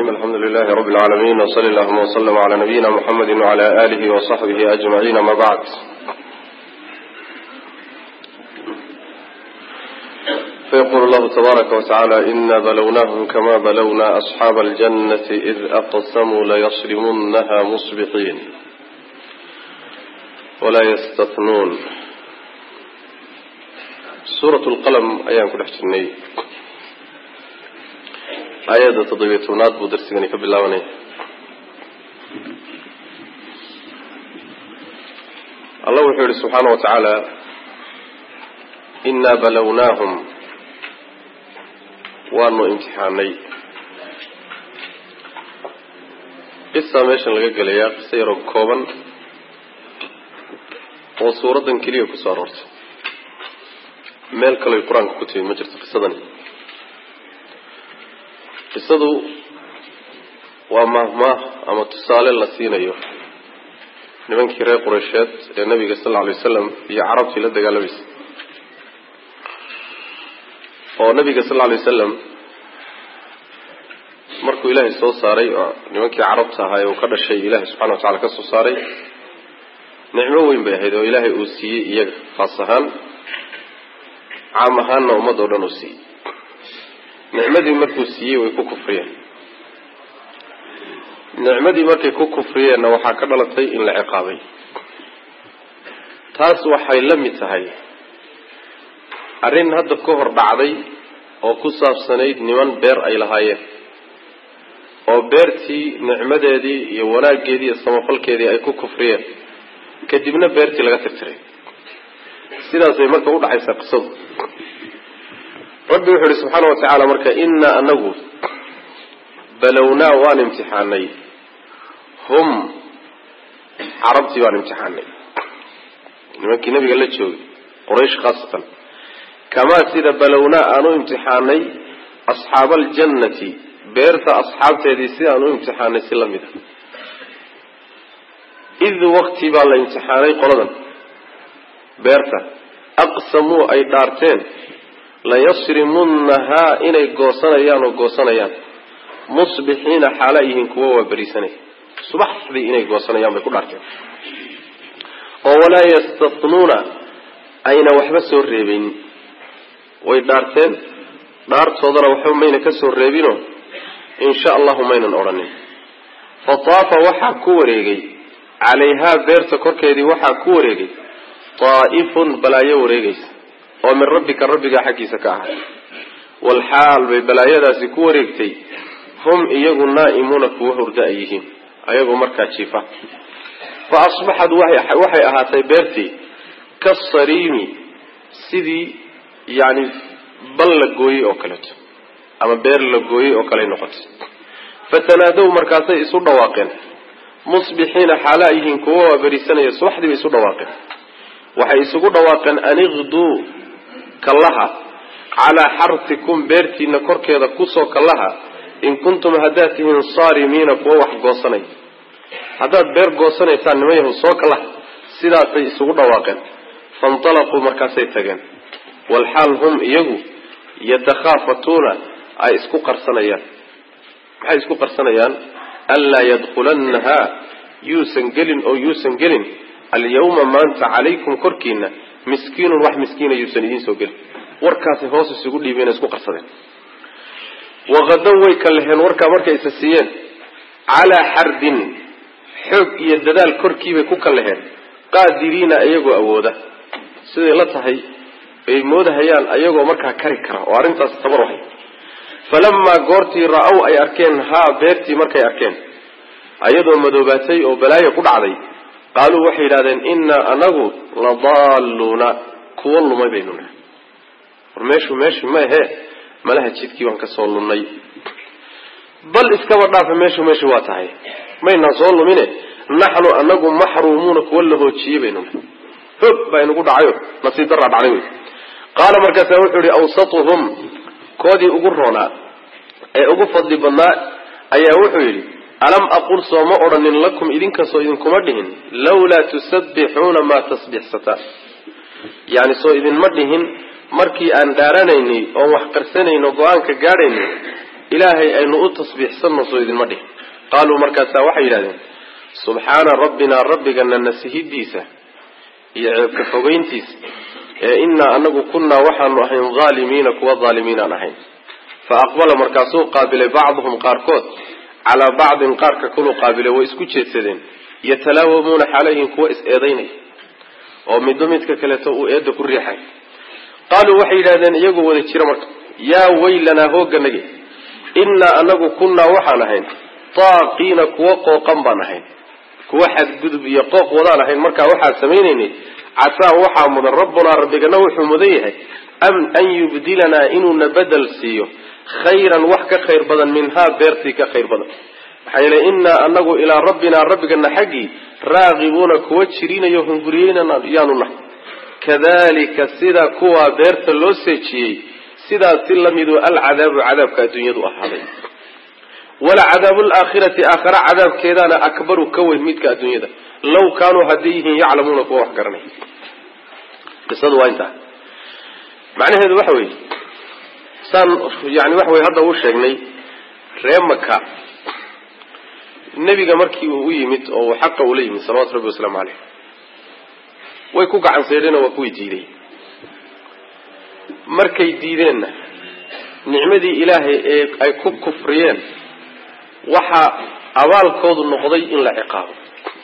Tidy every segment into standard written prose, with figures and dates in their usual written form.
الرحيم الحمد لله رب العالمين وصلى اللهم وسلم على نبينا محمد وعلى آله وصحبه أجمعين ما بعد. فيقول الله تبارك وتعالى إنا بلوناهم كما بلونا أصحاب الجنة إذ أقسموا ليصرمنها مصبحين ولا يستثنون. سورة القلم أيام كل حسني آيات تضبيطونات بدرسيني كبلاوني. الله يقول سبحانه وتعالى إنا بلوناهم وأنه امتحاني. قصة ماشي لقى قليا قصة ركوبا وصورة كلية كسارات مالك القرآن كتير مجرد قصة qisadu waa mahmaah ama tusaale la siinayo nimankii reer Quraysheed ee Nabiga sallallahu alayhi wasallam iyo carabtii la dagaalamayay oo Nabiga sallallahu alayhi wasallam markuu Ilaahay soo saaray oo nimankii carabta ahaa oo ka dhashay Ilaahay subhanahu wa ta'ala ka soo saaray nicmo weyn bay ahayd oo Ilaahay uu siiyay iyaga khaas ahaan caam ahaanna ummadoo dhan uu siiyay. nicmadii markuu siiyay way ku kufriyeen. nicmadii markay ku kufriyeenna waxaa ka dhalatay in la ciqaabay. taas waxay la mid tahay arrin hadda ka hor dhacday oo ku saabsanayd niman beer ay lahaayeen oo beertii nicmadeedii iyo wanaaggeedii iyo samafalkeedii ay ku kufriyeen kadibna beertii laga tirtiray. sidaasay marka u dhaxaysaa qisadu. رب يقول سبحانه وتعالى مركا إنا أنه بلونا وان امتحاني هم عربتي وان امتحاني لمنك نبي قال لك قريش خاصة كما سيدا بلونا أنو امتحاني أصحاب الجنة بيرت أصحاب تديسي أنو امتحاني سلمي إذ وقت بالله امتحاني قلدا بيرت أقسموا أي دارتين لا يصرمنها إني قوصنيان وقوصنيان مصبحين حاليهم كوا بريسني صبح ذي إني قوصنيان بكل عركة ولا يستثنون أين وحبسوا الريبين ويدارتين دارت صدر وحمين كسوا الريبين إن شاء الله مين أوراني فطاف وحا كوريجي عليها بيرت كوركيدي وحا كوريجي طائف بلا يوريجي ومن ربك حكي سكاها والحال ببلايدا سكوريكتي هم إيغو نائمون كوهر دائيهم أيغو مركا شفا فأصبحت وحي أهاتي بيرتي كالصريمي سيدي يعني بلغوي أوكلت أما بيرلغوي أوكلي نقط فتنادوا مركاسي إسود واقين مصبحين حالائهم كوهر بريسانة يصبح دي إسود واقين وحي إسود واقين أنغدوا كاللها على حرثكم بيرتي نكور كذا كوسو كاللها إن كنتم هداتهم صارمين كووح قوصني هدات بير قوصني سانميه صوك الله سيداتي سوق واقع فانطلقوا مركاسي تغن والحال هم يجو يتخافتون أي اسكو قرصنيان هاي اسكو قرصنيان ألا يدخلنها يوسنجلن أو يوسنجلن اليوم ما أنت عليكم كركينا مسكين وح مسكين يسندين سوقل وركاسي هوس يقول لي بين اسكو قرصدين وغدوا ويكلهن وركا مركا اساسيين على حرد حق يددال كركي بي ku kalaheen qaadiriina ayago awooda sidii la tahay ay moodahayaan ayago marka kari kara oo arintaas tabar waxay falamma goorti raaw ay arkeen ha beerti markay arkeen ayadoo madoobaatay oo balaayo ku dhacday قالوا وحي لادين إنا أنغو لضالون كوال ما بيننا ورميشو ماشي ما هي ما لها تشيدكي وانك صولوني بل اسكبرنا فميشو ماشي واتعي ما ينا صولو منه نحن أنغو محرومون كوال هو تشي بيننا هب بينكو دعيو نصيد درب عليهم قال مركز وحوري أوسطهم كودي أقرنا أي أقفض لبناء أي وحوري ألم أقول صوما أرن لكم إذن كسو إذن كمدهن لولا تسبحون ما تصبح ستا يعني سو إذن مدهن markii aan daaranaynay oo wax qarsanayno go'aanka gaarayno ilaahay aynu u tasbiixsanno soo idinma dhihin qaaluu markaasaa waxay yidhahdeen subxaana rabbinaa rabbigana nasihidiisa iyo ceebka fogeyntiisa ee innaa anagu kunnaa waxaanu ahayn haalimiina kuwa haalimiinaan ahayn fa aqbala markaasuu qaabilay bacduhum qaarkood calaa bacdin qaarka kaluu qaabilay way isku jeedsadeen yatalaawamuuna xalayhim kuwa is-eedaynaya oo midba midka kaleeto uu eedda ku riixay qaaluu waxay yidhahdeen iyagoo wada jira marka yaa weylanaa hoogganage innaa anagu kunnaa waxaan ahayn taaqiina kuwa qooqan baan ahayn kuwa xadgudub iyo qooq wadaan ahayn markaa waxaa samaynaynay casaa waxaa mudan rabbunaa rabbigana wuxuu mudan yahay an yubdilanaa inuuna bedel siiyo khayran wax ka khayr badan minhaa beertii ka khayr badan maxaa yeelay innaa anagu ilaa rabbinaa rabbigana xaggii raaqibuuna kuwa jirinayo hunguriyeynana yaanu nahay kadalika sida kuwaa beerta loo seejiyey sidaasi lamidu alcadaabu cadaabka adduunyadu ahaaday wala cadaabu laakhirati aakhara cadaabkeedaana akbaru ka weyn midka adduunyada law kaanuu hadday yihiin yaclamuuna kuwa wax garanay qisadu waa intaa macnaheedu waxa weeye saan yani waxa weye hadda uu sheegnay ree maka nebiga markii uu u yimid oo uu xaqa ula yimid salawatu rabbi wasalaamu caleyh way ku gacan seedheen oo waa kuwii diiday markay diideenna nicmadii ilaahay ee ay ku kufriyeen waxaa abaalkoodu noqday in la ciqaabo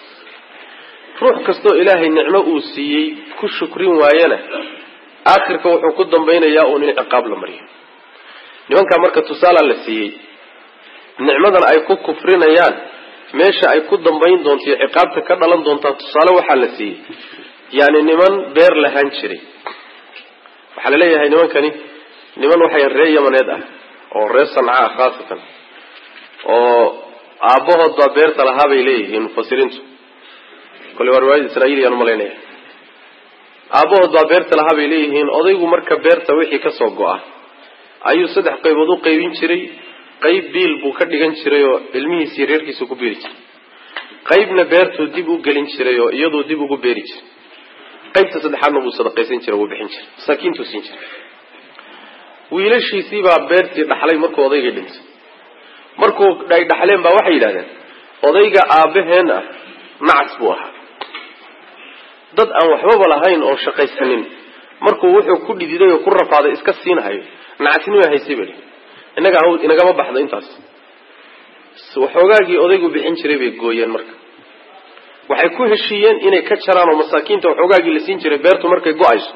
ruux kastoo ilaahay nicmo uu siiyey ku shukrin waayana aakhirka wuxuu ku dambaynayaa uun in ciqaab la mariyo nimankaa marka tusaalaa la siiyey nicmadan ay ku kufrinayaan meesha ay ku dambayn doonto iyo ciqaabta ka dhalan doontaa tusaale waxaa la siiyey yani niman beer lahaan jiray waxaa la leeyahay nimankani niman waxay reer yamaneed ah oo reer sanca ah khaasatan oo aabbahood baa beerta lahaa bay leeyihiin mufasiriintu kole waa riwaayada israa'iil yaan umalaynaya aabbahood baa beerta lahaa bay leeyihiin odaygu marka beerta wixii kasoo go-a ayuu 3 qaybood u qaybin jiray qayb biil buu ka dhigan jiray oo ilmihiisii reerkiisu ku beeri jiray qaybna beertuu dib u gelin jiray oo iyadoo dib ugu beeri jiray qaybta saddexaadna buu sadaqaysan jiray wuu bixin jiray masaakiintuu siin jiray wiilashiisii baa beertii dhaxlay markuu odaygii dhintay markuu ay dhaxleen baa waxay yidhahdeen odayga aabbaheen ah nacas buu ahaa dad aan waxbaba lahayn oo shaqaysanin markuu wuxuu ku dhididay oo ku rafaaday iska siinhayo nacasnima haysay bali inagama baxdo intaas waxoogaagii odaygu bixin jiray bay gooyeen marka waxay ku heshiiyeen inay ka jaraan oo masaakiinta waxoogaagii la siin jiray beertu markay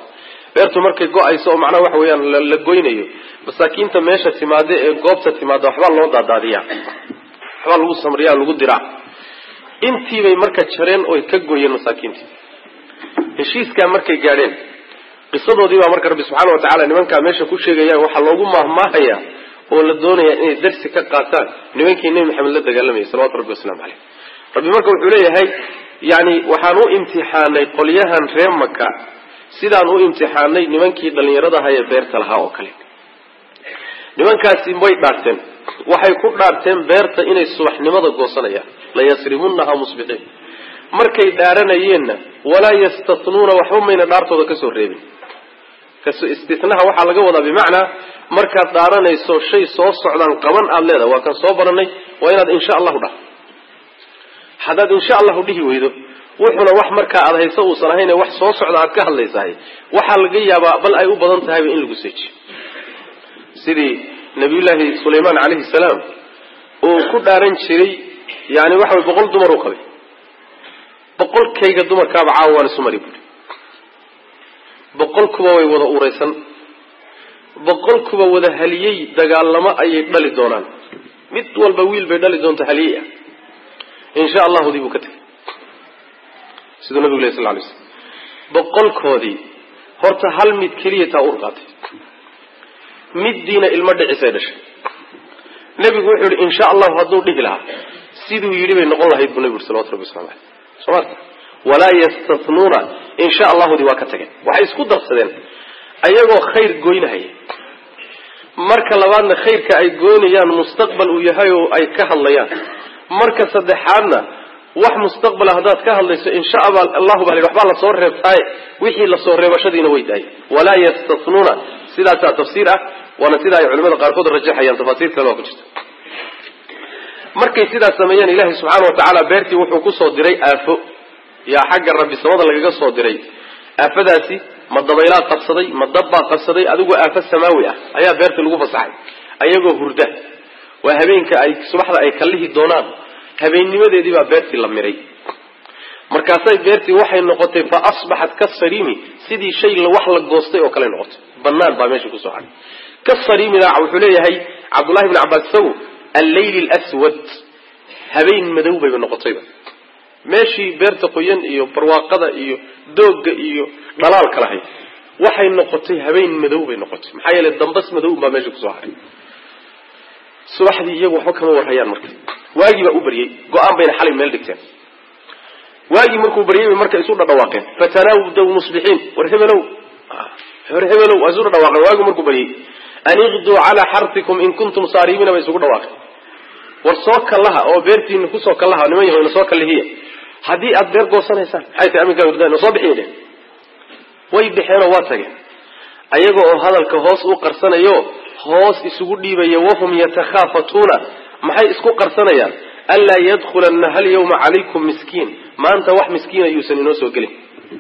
go-ayso oo macnaha waxa weeyaan la goynayo masaakiinta meesha timaada ee goobta timaada waxbaa loo daadaadiyaa waxbaa lagu samriyaa lagu diraa intiibay marka jareen oy ka gooyeen masaakiintii heshiiskaa markay gaadheen qisadoodii baa marka rabbi subxaana watacaala nimankaa meesha ku sheegayaan waxaa loogu maahmaahayaa oo la doonayaa inay darsi ka qaataan nimankii nebi maxamed la dagaalamayay salawatu rabbi wasalaamu caleyh rabbi marka wuxuu leeyahay yani waxaan u imtixaanay qolyahan reer maka sidaan u imtixaanay nimankii dhallinyarada ahaa ee beerta lahaa oo kale nimankaasi way dhaarteen waxay ku dhaarteen beerta inay subaxnimada goosanayaan layasrimunnaha musbixiin markay dhaaranayeenna walaa yastatnuuna waxba mayna dhaartooda kasoo reebin istinaha waxaa laga wadaa bimacnaa markaad dhaaranayso shay soo socdaan qaban aada leedahay waa kan soo baranay waa inaad insha allahu dhah haddaad insha allahu dhihi weydo wuxuuna wax markaa aada hayso uusan ahayn wax soo socda aad ka hadlaysahay waxaa laga yaabaa bal ay u badan tahayba in lagu seejiyo sidii nabiyullaahi sulaymaan calayhi salaam uu ku dhaaran jiray yani waxa way 100 dumar u qabay 100kayga dumarkaaba caawa waan isu mari buuri 100 kuba way wada uraysan 100 kuba wada haliyey dagaalamo ayay dhali doonaan mid walba wiil bay dhali doonta haliyey ah insha allahu dib u ka tagay sidoo nabiga sallallahu alayhi wasallam 100koodii horta hal mid kaliya taa ur qaatay middiina ilmo dhicisay dhashay nabigu wuxuu yiri insha Allah haduu dhihi lahaa sidoo yiri bay noqon lahayd nabiga sallallahu alayhi wasallam sababta wala yastathnuna insha Allah di waa ka tageen waxay isku darsadeen ayagoo khayr gooynahay marka labaadna khayrka ay goonayaan mustaqbal uu yahay oo ay ka hadlayaan marka saddexaadna wax mustaqbal hadaad ka hadlayso insha Allah baa waxba la soo reebtay wixii la soo reebashadiina way daay wala yastathnuna sidaas tafsiir ah وانا سيدا أي علماء قاركود الرجاح أيام تفاصيل كلها كجت مركي سيدا سميان إلهي سبحانه وتعالى بيرتي وحوكو صدري آفو يا حق الرب السماء لقى صدري آفداسي ما الضبيلات قبصدي ما الضبا قبصدي أدوغو آفة سماوية أيها بيرتي الغوفة صحي أيهو هرده وهبينك أي سبحانه أي كله الدونان هبين لماذا يدي بيرتي لمري مركاسي بيرتي وحي النقطة فأصبحت كالصريمي سيدي شيء لوحل القوستي وكلا نقطة بنان باميشي كسوحاني كالصريمي لا عوحوليه هي عبد الله بن عباس سو الليل الأسود هبين مدوبة بالنقطة ماشي بيرتي قيان إيو برواقضة إيو دوق إيو ضلال كلاهي وحي النقطة هبين مدوبة بالنقطة محايا للدنبس مدوبة باميشي كسوحاني subaxdii iyagu waxba kama warhayaan marka waagi baa u bariyay go'aan bayna xalay meel dhigteen waagi markuu bariyay marka isu dhawaaqeen fatanawdu musbihin warhebelow azur dhawaaqeen waagi markuu bariyay aniqdu ala hartikum in kuntum saarimin wa isu dhawaaqeen war soo kalaha oo beertiin ku soo kalaha niman yahay soo kalahiya hadii aad beer goosanaysan hayta aminka wardaan soo bixiyeen way bixeen waa tageen ayaga oo hadalka hoos u qarsanayo hoos isugu dhiibaya wahum yatakhafatuna maxay isku qarsanayaan alla yadkhulanna hal yawma alaykum miskiin ma anta wax miskiin ayuusan inoo soo galin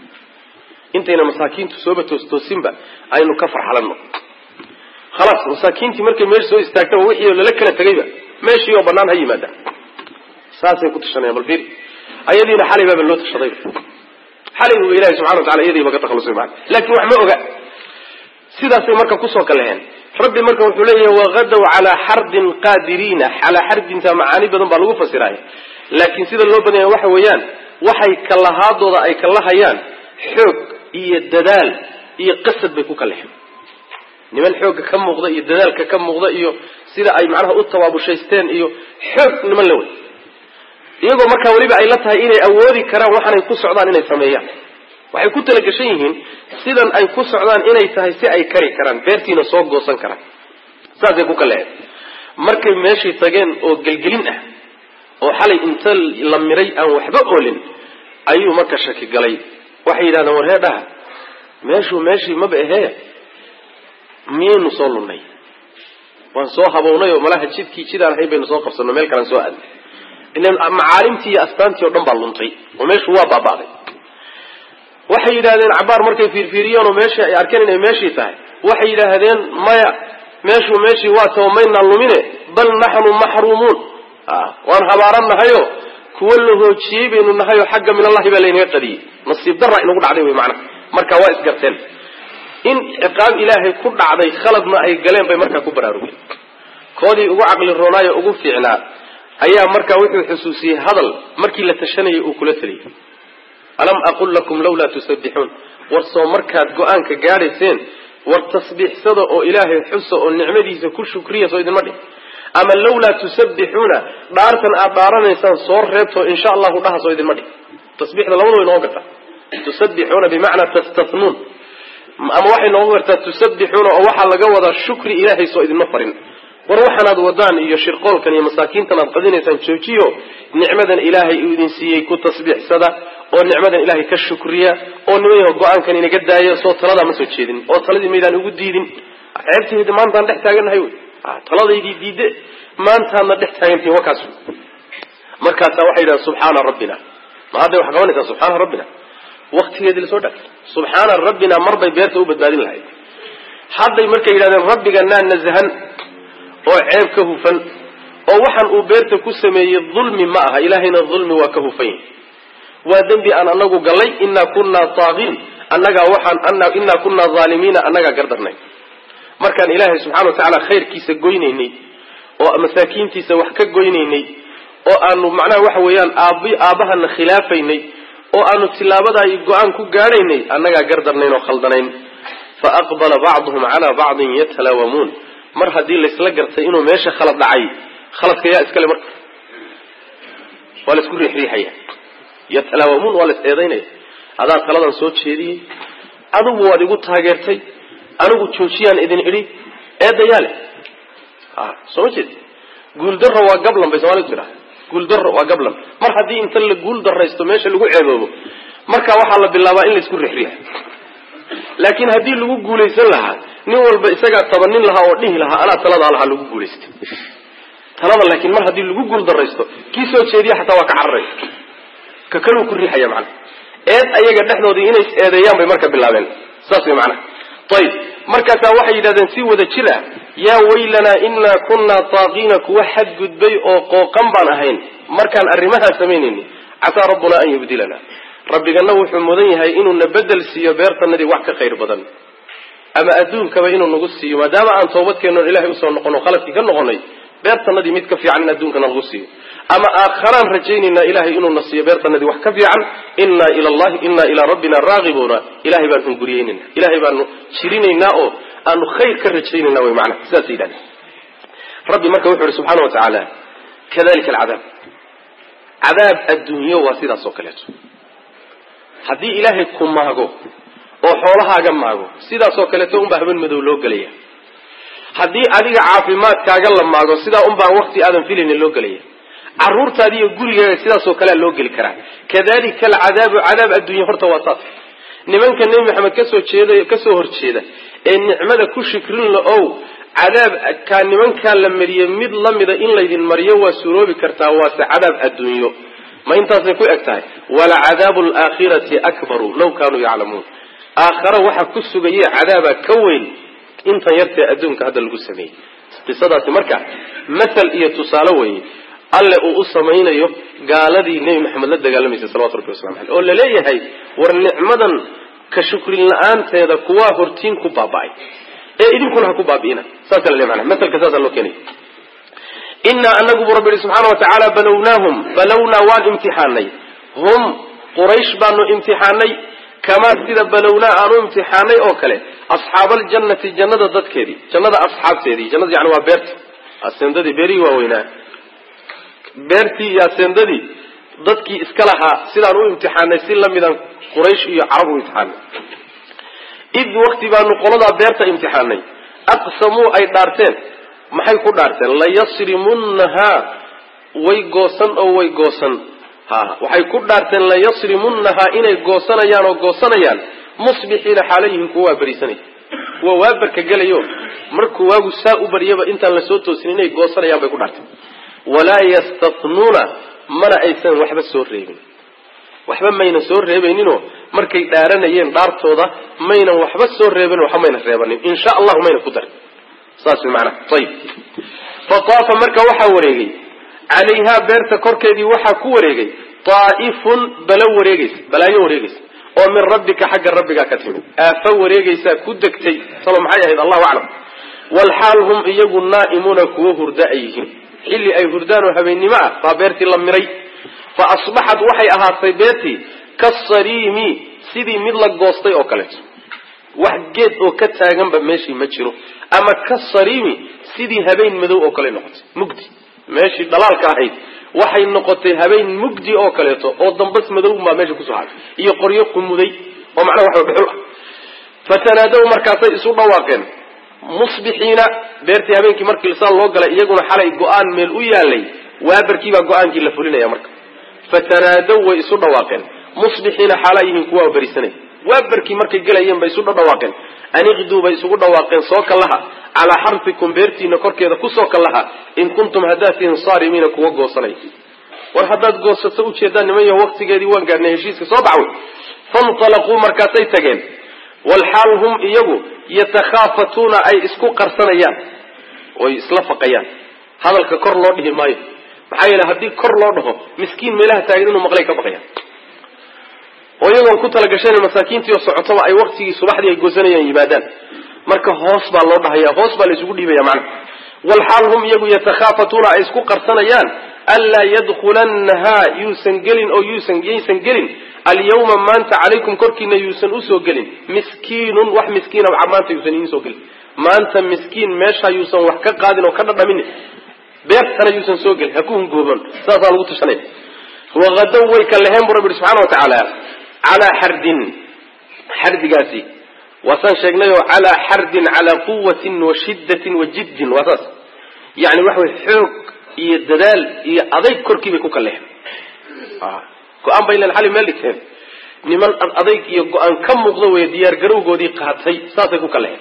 intayna masaakiintu soo batoosinba aynu ka farxalano خلاص masaakiinti markay meel soo istaagto wixii la kala tagayba meeshii oo banaan hayimada saasay ku tashanayaan bal fiir ayadiina xalay baa loo tashaday xalay uu ilaahay subhanahu wa ta'ala ayadii baga takhalusay baa laakiin wax ma oga sidaasay marka ku soo kalaheen rabbi marka wuxuu leeyahay waqadaw ala hardin qadirina ala hardin maani badan baa lagu fasiray laakiin sida loo badan yahay waxa weeyaan waxay kalahaadooda ay kalahayaan xoog iyo dadaal iyo qasad bay ku kalaheen niman xoog ka muuqda iyo dadaalka ka muuqda iyo sida ay macnaha u tawaabushaysteen iyo xoog niman la way iyagoo marka waliba ay la tahay inay awoodi karaan waxaan ku socdaan inay sameeyaan waxay ku tala gashan yihiin sidan ay ku socdaan inay tahay si ay kari karaan beertiina soo goosan karaan saasay ku kaleeyeen markay meeshii tageen oo galgelin ah oo xalay inta la miray aan waxba oolin ayuu marka shaki galay waxay yiraahdeen warheedaha meeshii ma baahe miyaynu soo lunay waan soo habownay oo malaha jidkii jidaan hay baynu soo qabsano meel kale soo aad inaan macaalimtii astaantii oo dhan baa luntay oo meeshu waa baabaaday waxay yiraahdeen cabaar markay fiirfiiriyeen oo meeshii ay arkeen inay meeshii tahay waxay yiraahdeen maya meeshii waa toomayna lumine bal nahnu mahrumun waan habaaranahayo kuwa la hoojiyay baynu nahayo xagga min Allah baa leeyahay qadii nasiib darra inagu dhacday way macna marka waa isgarteen in iqaab ilaahay ku dhacday khaladna ay galeen bay marka ku baraarugeen koodii ugu aqli roonaayo ugu fiicnaa ayaa marka wuxuu xusuusiyay hadal markii la tashanayay uu kula taliyay alam aqul lakum lawla tusabbihun warsoo markaad go'aanka gaadhayseen war tasbiixsada oo ilaahay xuso oo nicmadiisa ku shukriya soo idin madhi ama lawla tusabbihuna dhaartan aad dhaaranaysan soo reebto insha Allah dhaha soo idin madhi tasbiixda labadaba inoo gata tusabbihuna bimaana tastathnun ama waxay noo wartaa tusabbihuna oo waxa laga wada shukri ilaahay soo idin farin war waxaad wadaan iyo shirqoolkan iyo masaakiintan aad qadinaysan joojiyo nicmadan ilaahay uu idin siiyay ku tasbiixsada oo nicmadan ilaahay ka shukriya oo nimayo go'aankan inaga daayo soo talada ma soo jeedin oo taladii meedaan ugu diidin ceebteedii maanta dhex taaganahay taladaydii diide maanta na dhex taagantii wakaas markaas waxay yiraahdeen subhana rabbina ma hada wax qabanaysa subhana rabbina waqtigeedii la soo dhaaf subhana rabbina marbay beerta u badbaadin lahayd hadday markay yiraahdeen rabbigana nazahan oo ceeb ka hufan oo waxan uu beerta ku sameeyay dhulmi ma aha ilaahayna dhulmi waa ka hufan waa dambi aan anagu galay inna kunna taaghin annaga inna kunna zaalimiina annaga gardarnay markaan ilaahay subhanahu wa ta'ala khayrkiisa goynaynay oo masaakiintiisa wax ka goynaynay oo aanu macnaha waxa weeyaan aabahana khilaafaynay oo aanu tilaabada ay go'aan ku gaadhaynay annaga gardarnayn oo khaldanayn fa aqbala ba'dhum ala ba'din yatalawamun mar hadii la isla gartay inuu meesha khalad dhacay khaladka yaa iskale marka wala isku riixriixaya yatalawamun wala eedaynay adaa taladan soo jeediyay adigu waad igu taageertay anigu joojiyaan idin idhi eedayaale soo jeed guul darro waa gablan bay Soomaalidu tiraa guul darro waa gablan mar hadii inta la guul darraysto meesha lagu ceeboobo marka waxa la bilaabaa in la isku riixriixo laakiin hadii lagu guuleysan lahaa nin walba isaga tabanin laha oo dhihi laha ana talada Allah lagu guuleystay talada laakiin mar hadii lagu guul dareysto kii soo jeediya xataa waa ka carray ka kale ku riixaya macna ayaga dhexdoodii inay eedeeyaan bay marka bilaabeen saas way macna طيب markaas waxay yiraahdeen si wada jira ya waylana inna kunna taaqina kuwa xad gudbay oo qooqan baan ahayn markaan arimaha sameeynayni asa rabbuna an yubdilana rabbigana wuxuu mudan yahay inuu nabadal siiyo beertanadii wax ka khayr badan ama adduunkaba inuu nagu siiyo maadaama aan toobadkeeno ilaahay u soo noqono khaladkii ka noqonay beertanadii mid ka fiican adduunka nagu siiyo ama aakharan rajaynina ilaahay inuu nasiyo beertanadii wax ka fiican inna ila rabbina raghibuna ilaahay baan guriyeenina ilaahay baan shirinayna oo aanu khayr ka rajaynayna way macna saasiidan rabbi marka wuxuu subhanahu wa ta'ala kadalika al'adab adduunyo waa sidaas oo kale hadii ilaahay ku maago oo xoolahaaga maago sidaas oo kale uu baahan madow loo galaya hadii adiga caafimaadkaaga la maago sidaa un baa waqti aadan filaynin loo galaya caruurtaadi iyo gurigaaga sidaas oo kale loo gali karaa kadalika al'adab adduunyo horta waa taas nimanka nabi maxamed ka soo horjeeda ee nicmada ku shukrin la oo cadaab ka nimanka la mariyo mid lamida in laydin mariyo waa suroobi kartaa waa sacadab adduunyo ma intaasay ku egtahay wala cadabul aakhirati akbaru law kanu ya'lamun aakhira waxa ku sugayay cadaaba ka weyn inta yartay adduunka hadda lagu sameeyay qisadaasi marka masal iyo tusaale weeye alle uu sameeynayo gaaladii nabi maxamed la dagaalamayay sallallahu alayhi wasallam oo la leeyahay war nicmadan ka shukrin la'aanteeda kuwa hortiin ku baabay ee idinkuna ha ku baabiina saas la leeyahay masalka saas loo keenay inna anagu rabbi subhanahu wa ta'ala balawna wal imtihanay hum quraish banu imtihanay kama sida balawna aanu imtihanay oo kale ashaabul jannati jannada dadkeedii jannada ashaabteedii jannada yani waa beerta asandadii beeri waa weynaa beertii ya asandadii dadkii iska lahaa sidaan u imtihanay si lamidan quraish iyo carab u imtihanay id waqti baanu qolada beerta imtihanay aqsamu ay dhaarteen maxay ku dhaarteen la yasrimunha way goosan waxay ku dhaarteen la yasrimunha inay goosanayaan musbixiina xalayhim kuwa barisanay kuwa waabarka galayo markuu waagu saa u bariyaba intaan la soo toosin inay goosanayaan bay ku dhaarteen wala yastathnuna mana aysan waxba soo reebin waxba mayna soo reebayninoo markay dhaaranayeen dhaartooda mayna waxba soo reebin waxa mayna reebanin insha Allah mayna ku dar saas macna tayib fataafa marka waxa wareegay عليها بيرتا كوركيدي وحا كو wareegay طائف بلا balaayo wareegays oo min rabbika xagga rabbiga ka timid afa wareegaysa ku degtay sala maxay ahayd Allahu a'lam wal halhum iyagu naa'imuna kuwa hurdaayihin xilli ay hurdaan oo habeenimo ah fa beerti la miray fa asbaxat waxay ahaatay beerti kasarimi sidii mid la goostay oo kale wax geed oo ka taagan ba meeshii ma jiro ama kasarimi sidii habeen madow oo kale noqotay mugdi meeshii dhalaalka ahayd waxay noqotay habeen mugdi oo kaleeto oo dambas madow ma meesha ku soo haray iyo qoryo qumuday oo macna waxa dhuxul ah fatanaadaw markaasay isu dhawaaqeen musbixiina beertii habeenkii markii lisaan loo galay iyaguna xalay go'aan meel u yaalay waabarkii baa go'aankii la fulinaya marka fatanaadaw way isu dhawaaqeen musbixiina xalayhim kuwa barisanay waabarkii markay galayeen bay isu dhawaaqeen aniqdu bay isugu dhawaaqeen soo kalaha ala harfikum beertiina korkeeda ku soo kalaha in kuntum hadatin sarimina kuwa goosanay war hadaad goosato u jeedaan nimayo waqtigeedii waan gaarnay heshiiska soo baxay fantalaqu markaasay tageen wal halhum iyagu yatakhafatuna ay isku qarsanayaan way isla faqayaan hadalka kor loo dhihi maayo maxay ilaa hadii kor loo dhaho miskiin meelaha taagan inuu maqlay ka baqayaan oo iyagoo ku tala gashay masaakiintii oo socotaba ay waqtigii subaxdii ay goosanayaan yimaadaan marka hoos baa loo dhahayaa hoos baa la isugu dhiibaya macna wal halhum iyagu yatakhafatuna ay isku qarsanayaan alla yadkhulanha yusan gelin al-yawma maanta alaykum korkiina yusan usoo gelin miskiinun wax miskiina maanta yusan insoo gelin maanta miskiin meesha yusan wax ka qaadin oo ka dhadhamin beertana yusan soo gelin ha ku hungooban saasa lagu tushanay waqadaw way kallaheen rabbi subhanahu wa ta'ala ala xardigaasi wasan sheegnayo ala xardin ala quwwatin wa shiddatin wa jiddin wasas yani wax way xoog iyo dadaal iyo adayg korkii bay ku kallaheen go'aan bay leeyahay meel dhigteen niman adayg iyo go'aan ka muuqdo way diyaar garowgoodii qaatay saasay ku kallaheen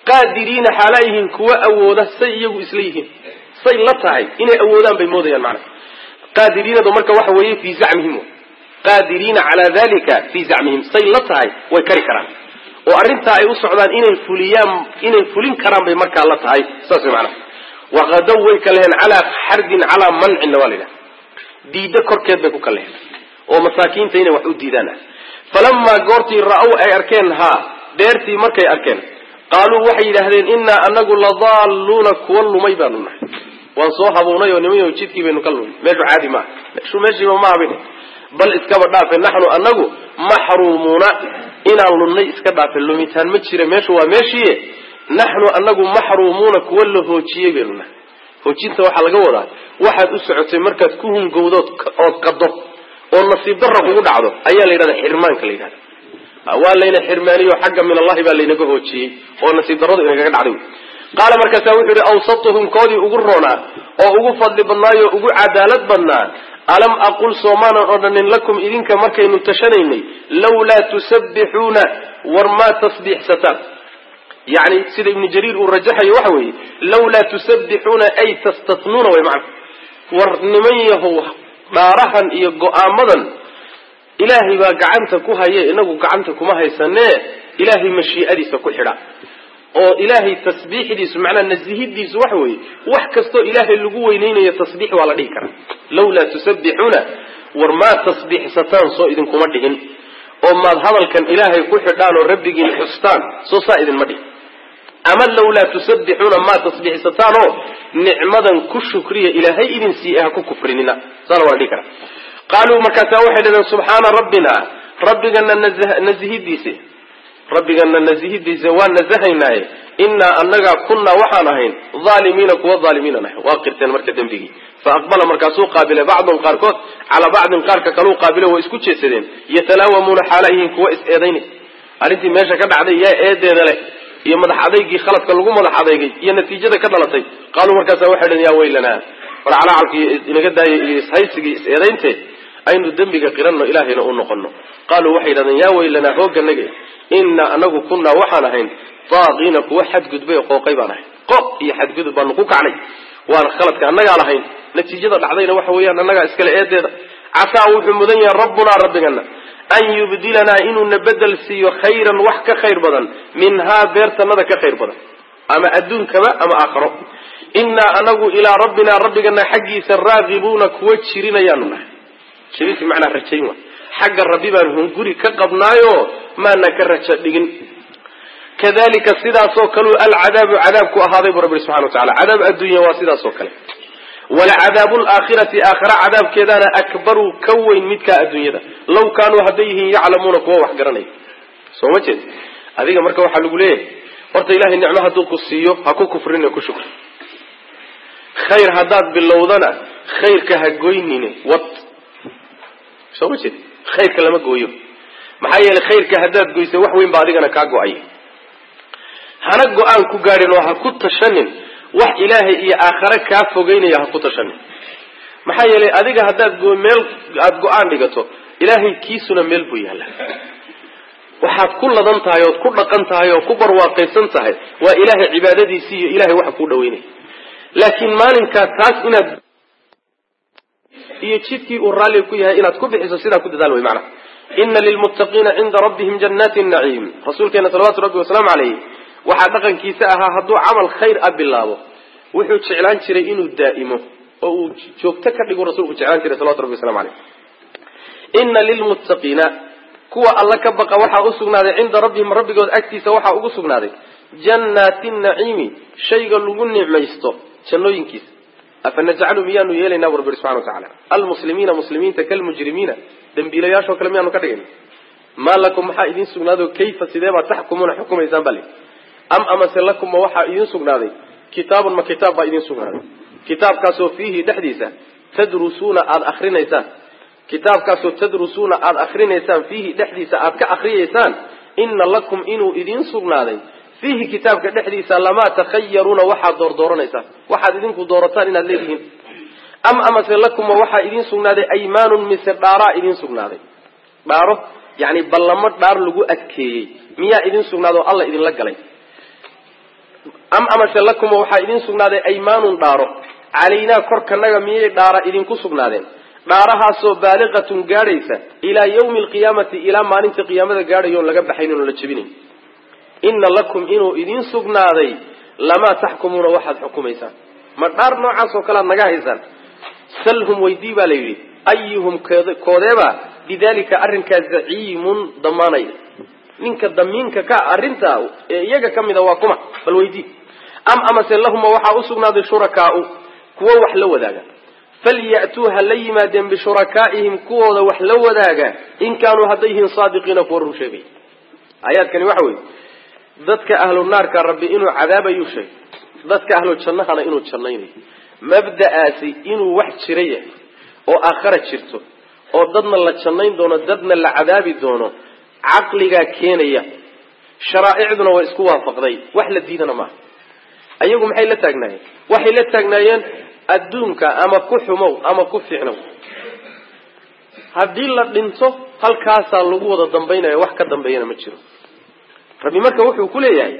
qaadiriina xaalayihiin kuwa awooda say iyagu isla yihiin say la tahay inay awoodaan bay moodayaan macna qaadiriinadu marka waxa weeye fii zacmihim qaadiriina calaa dalika fii zacmihim say la tahay way kari karaan oo arrintaa ay u socdaan inay fulin karaan bay markaa la tahay saas way macnaha waqadow way ka leheen calaa xardin calaa mancina waa la yidhaha diidda korkeed bay ku ka leheen oo masaakiinta inay wax u diidaan ah falamaa goortii ra-ow ay arkeen beertii markay arkeen qaaluu waxay yidhaahdeen innaa anagu ladaalluuna kuwa lumay baanu nahay waan soo habuunay oo nimanyo jidkii baynu ka lumay meeshu caadi maaha meeshiiba ma habin bal iskaba dhaafe naxnu anagu maxruumuuna inaan lunnay iska dhaafe lumitaan ma jira meeshu waa meeshii naxnu anagu maxruumuuna kuwa la hoojiyey baynu nahay hoojinta waxaa laga wadaa waxaad u socotay markaad ku hungowdood ood qado oo nasiib darra kugu dhacdo ayaa la yidhahda xirmaanka la yidhahda waa layna xirmaaniyo xagga min allahi baa laynaga hoojiyey oo nasiib darradu inagaga dhacday qaala markaasaa wuxuu yihi awsatuhum koodii ugu roonaa oo ugu fadli badnaayo ugu cadaalad badnaa alam aqul soomaanan odhanin lakum idinka markaynu tashanaynay lawlaa tusabbixuuna war maa tasbiixsataan yani sida ibnu jariir uu rajaxayo waxa weeye lawlaa tusabbixuuna ay tastatnuuna way macna war niman yahow dhaarahan iyo go-aamadan ilaahay baa gacanta ku haye inagu gacanta kuma haysanee ilaahay mashii'adiisa ku xidha oo ilaahay tasbiixdiisu macnaa nasihidiisu waxa weeye wax kastoo ilaahay lagu weyneynayo tasbiix waa la dhihi karaa lawlaa tusabbixuuna war maa tasbiixsataan soo idinkuma dhihin oo maad hadalkan ilaahay ku xidhaan oo rabbigiin xustaan soo saa idinma dhihin ama lawlaa tusabbixuuna maa tasbiixsataan oo nicmadan ku shukriya ilaahay idin siiha ku kufrinina saana waa la dhihi karaa qaaluu markaasaa waxay dhaheen subxaana rabbina rabbigana nasihidiisa waan nasahaynaaye innaa annagaa kunnaa waxaan ahayn aalimiina kuwa aalimiinan ahay waa qirteen marka dembigii fa aqbala markaasuu qaabilay bacdun qaarkood calaa bacdin qaarka kaluu qaabilo way isku jeedsadeen yatalaawamuuna xaalayihiin kuwa is-eedaynay arrintii meesha ka dhacday yaa eedeeda leh iyo madax adaygii khaladka lagu madax adeygay iyo natiijada ka dhalatay qaaluu markaasaa waxay dhaheen yaa weylanaa war calacalkii inaga daayay iyo ishaysigii is-eedaynteed aynu dembiga qiranno ilaahayna u noqono qaaluu waxay yidhahdeen yaa weylanaa hooganaga innaa anagu kunnaa waxaan ahayn daaqiina kuwa xadgudbay oo qooqay baan ahayn iyo xadgudub baanu ku kacnay waana khaladka annagaa lahayn natiijada dhacdayna waxa weeyaan annagaa iskale eedeeda casaa wuxuu mudan yahay rabbunaa rabbigana an yubdilanaa inuuna bedel siiyo khayran wax ka khayr badan minhaa beertanada ka khayr badan ama adduunkaba ama aakharo innaa anagu ilaa rabbinaa rabbigana xaggiisa raagibuuna kuwa jirinayaanu nahay jirinti macnaa rajayn wa xagga rabbi baan hunguri ka qabnaayo maana ka raja dhigin kadalika sidaasoo kaleu alcadaabu cadaabku ahaaday bu rabbi subxana wa tacala cadaab addunya waa sidaasoo kale walcadaabu alaakhirati aakhira cadaabkeedana akbaru ka weyn midkaa adduunyada law kaanuu hadday yihiin yaclamuuna kuwa wax garanaya soo ma jeed adiga marka waxaa lagu leeyahay horta ilahay nicmo hadduu ku siiyo ha ku kufrine ku shukri khayr haddaad bilowdana khayrka ha goynine wad soo ma jeed khayrka lama gooyo maxaa yeelay khayrka haddaad goysa wax weyn baa adigana kaa go-ay hana go-aan ku gaadhin oo ha ku tashanin wax ilaahay iyo aakhare kaa fogeynaya ha ku tashanin maxaa yeelay adiga haddaad meel aada go-aan dhigato ilaahay kiisuna meel buu yaalla waxaad ku ladan tahay ood ku dhaqan tahay oo ku barwaaqaysan tahay waa ilaahay cibaadadiisii iyo ilahay waxa kuu dhaweynaya laakiin maalinkaa taas inaad iyo jidkii uu raalli ku yahay inaad ku bixiso sidaa ku dadaal way macnaha ina lilmuttaqiina cinda rabbihim jannaati naciim rasuulkeena salawaatu rabbi wasalaamu calayh waxaa dhaqankiisa ahaa hadduu camal khayr a bilaabo wuxuu jeclaan jiray inuu daa'imo oo uu joogto ka dhigu rasuulku jeclaan jiray salawatu rabbi waslamu calayh ina lilmuttaqiina kuwa alla ka baqa waxaa u sugnaaday cinda rabbihim rabbigood agtiisa waxaa ugu sugnaaday jannaati naciimi shayga lagu nicmaysto jannooyinkiisa afanajcalu miyaanu yeelaynaa bu rabbi subxana wa tacala almuslimiina muslimiinta kalmujrimiina dambiilayaashoo kale miyaanu ka dhigayna maa lakum maxaa idiin sugnaado kayfa sidee baad taxkumuuna xukumaysaan bale am amase lakum ma waxaa idiin sugnaaday kitaabun ma kitaab baa idiin sugnaaday kitaabkaasoo fiihi dhexdiisa tadrusuuna aada akrinaysaan kitaabkaasoo tadrusuuna aada akrinaysaan fiihi dhexdiisa aada ka akriyaysaan ina lakum inuu idiin sugnaaday fiihi kitaabka dhexdiisa lamaa takhayaruuna waxaad doordooranaysaan waxaad idinku doorataan inaad leedihiin am amase lakuma waxaa idiin sugnaaday aymaanun mise dhaaraa idiin sugnaaday dhaaro yani ballamo dhaar lagu adkeeyey miyaa idiin sugnaado alla idinla galay أما سلكم وحائدين سجناد أيمان دارو علينا كركنا مية دار إذن كسجنادين دارها سو بالغة جاريسة إلى يوم القيامة إلى ما ننت قيامة جاريون لقب حين ولا تشبينين إن لكم إنه إذن سجنادي لما تحكمون واحد حكوميسان ما دار نوع سوكلا نجاهزان سلهم ويديبا ليلي أيهم كودبا بذلك أرنك زعيم ضماني منك الضمينك كأرنتا يجا كم إذا واقمة بالويدي أما سلهم وحا أسقنا بشركاء كوا وحلو ذاك فليأتوها ليما دم بشركائهم كوا وحلو ذاك إن كانوا هديهم صادقين فورهم شبيه آيات كان وحوي ذاتك أهل النار كربي إنه عذاب يوشي ذاتك أهل الجنة أنا إنه الجنين مبدأ آسي إنه واحد شريه أو آخرة شرته أو ضدنا الجنين دونه ضدنا العذاب دونه عقلك كينية شرائعنا وإسكوها فقدي وحل الديننا معه أيكم حيلة تجناين وحيلة تجناين الدونك أما كحمو أما كفعنو هذه اللي هل كاسا اللجوء الضمبينا وحكة الضمبينا متشرو ربي مكة وحي كل يعني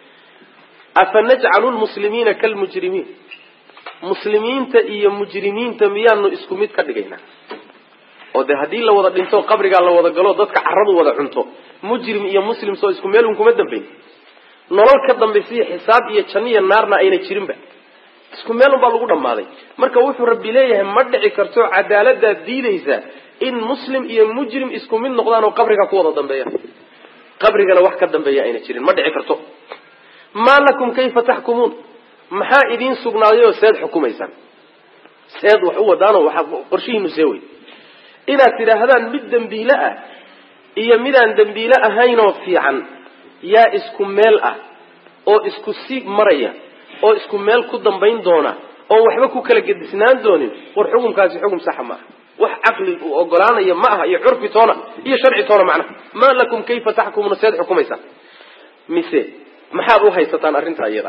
أفنجعل المسلمين كالمجرمين مسلمين تأي مجرمين تميان إسكوميت كدجينا وده هذه اللي وضع الإنسان قبر قال الله وضع قالوا ضدك عرضوا وضع عنته مجرم إيا مسلم سو إسكوميلهم كمدن بين نرال كدن بسيه حساب إيا شنية النارنا أين يشرين به إسكوميلهم بالغوا دم هذا مركا وحي ربي ليه مدعي كرتو عدالة دي ليسا إن مسلم إيا مجرم إسكوميل نقضان وقبر قال دم بيا قبر قال وح كدن بيا أين يشرين مدعي كرتو ما لكم كيف تحكمون محايدين سجنايو سيد حكوميسان سيد وحوه دانو وقرشيه نسوي إن ترى مدن بيلاء إيا مدن دنبيلاء هينو في عن يا إسكو ميلأ أو إسكو سيق مريا أو إسكو ميل كدن بين دونا أو وحبكو كلا قد سنان دونين والحكم كاسي حكم صحما وح عقل وقلانا يا معها يا عرفي تونا يا شرعي تونا معنا ما لكم كيف تحكمون سيد حكوميسان مثال محاضو هيستان أرنت أيضا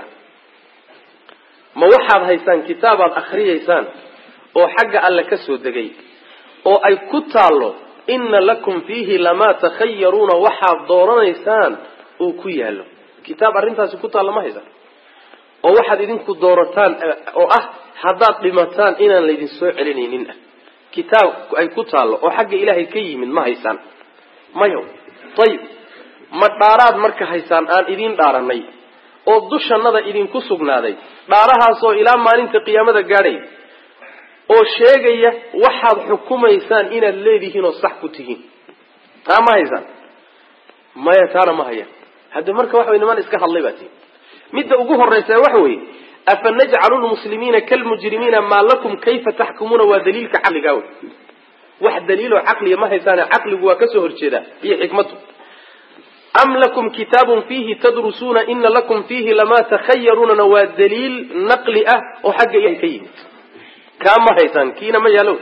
ما وحد هيسان كتاب الأخرية هيسان أو حق على كسو الدقي أو أي كتالو إن لكم فيه لما تخيرون وحد دوران هيسان أو كيالو كتاب أرنت هيسان كتال ما هيسان أو واحد يدينكو دورتان أو حضات بمتان إنا ليدين سوء علينين كتاب أي كتالو أو حق إلهي كي من ما هيسان ما يوم طيب ما داراد مركا هيسان آن إذين داراني oo dushannada idin ku sugnaaday dhaarahaas oo ilaa maalinta qiyaamada gaaray oo sheegaya waxaad xukumaysaan inaad leedihiin oo sax ku tihiin taama haysan ma taana ma haya hada marka wax weyn man iska hadlay baati midda ugu horeysa wax weey afanaj'alul muslimiina kal mujrimiina ma lakum kayfa tahkumuna wa daliilka aqliga wax daliilo aqliga ma haysan aqligu waa ka soo horjeeda iyo xikmadu أم لكم كتاب فيه تدرسون إن لكم فيه لما تخيرون نواد دليل نقل وحق يحكيين كما هيسان كينا ما يلو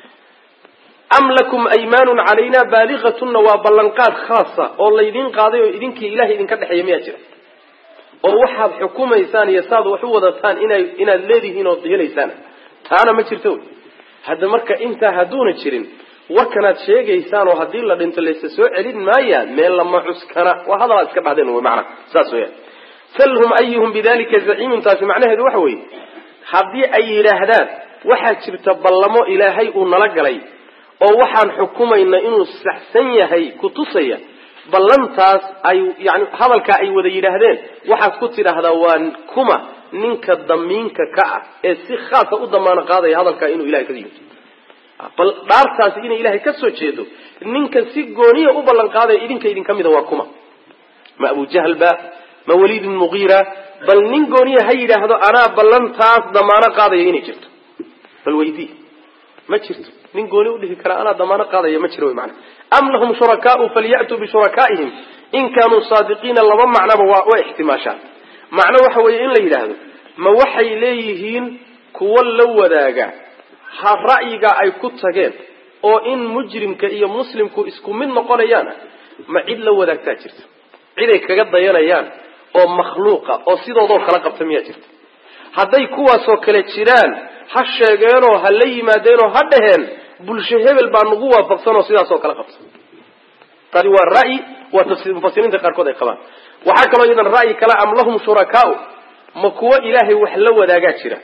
أم لكم أيمان علينا بالغة وبلنقات خاصة والله يدين قاضي ويدين كي إلهي يدين كده حيامياتنا ووحب حكومة يسان يساد وحوضة ثان إنا الذي هنا وضيه ليسان تانا ما ترتون هذا مركا انت هدون تشرين وكانت شيء يسان وهدي الله انت ليس سوء علين مايا من لما عسكنا وهذا اسك بعدين هو معنا ساسويا سلهم ايهم بذلك زعيم تاسي معناه هذا وحوي هدي اي لهدان waxaa jirta ballamo ilaahay uu nala galay oo waxaan xukumayna inuu saxsan yahay ku tusaya ballantaas ay yaani hadalka ay wada yiraahdeen waxa ku tiraahdaa waan kuma ninka damiinka ka ah ee si khaas ah u damaana qaaday hadalka inuu ilaahay ka yimid bal dhaartaas inuu ilaahay ka soo jeedo ninka si gooniya u ballan qaaday idin kamida waa kuma ma Abu Jahl ba ma Walid al-Mughira bal nin gooniya hay yiraahdo ana ballantaas damaana qaaday inay jirto فالويدي ما شرت من قولي ودي كرا أنا ضمان قاضي ما شروي معنا أم لهم شركاء فليأتوا بشركائهم إن كانوا صادقين الله معنا واحتماشات معنا وحوي إن لي هذا ما وحي ليهين كول لو ذاك هالرأي أي كتجين أو إن مجرم كأي مسلم كإسكو من نقوليانا ما عيد لو ذاك تاجرت عيدك كجد ضيانيان أو مخلوقة أو صيد ضوء خلق بتمياجرت هذا يكوا سوكل الشيران هالشيء هاللي ما دينه هدهن بلشهيب البانقوة فقصنا صيدا سوكل قبض ترى والرأي وتفسير مفسرين ذكر كذا كمان وحكم أيضا الرأي كلا أم لهم شركاء ma kuwa ilaahay wax la wadaagaa jira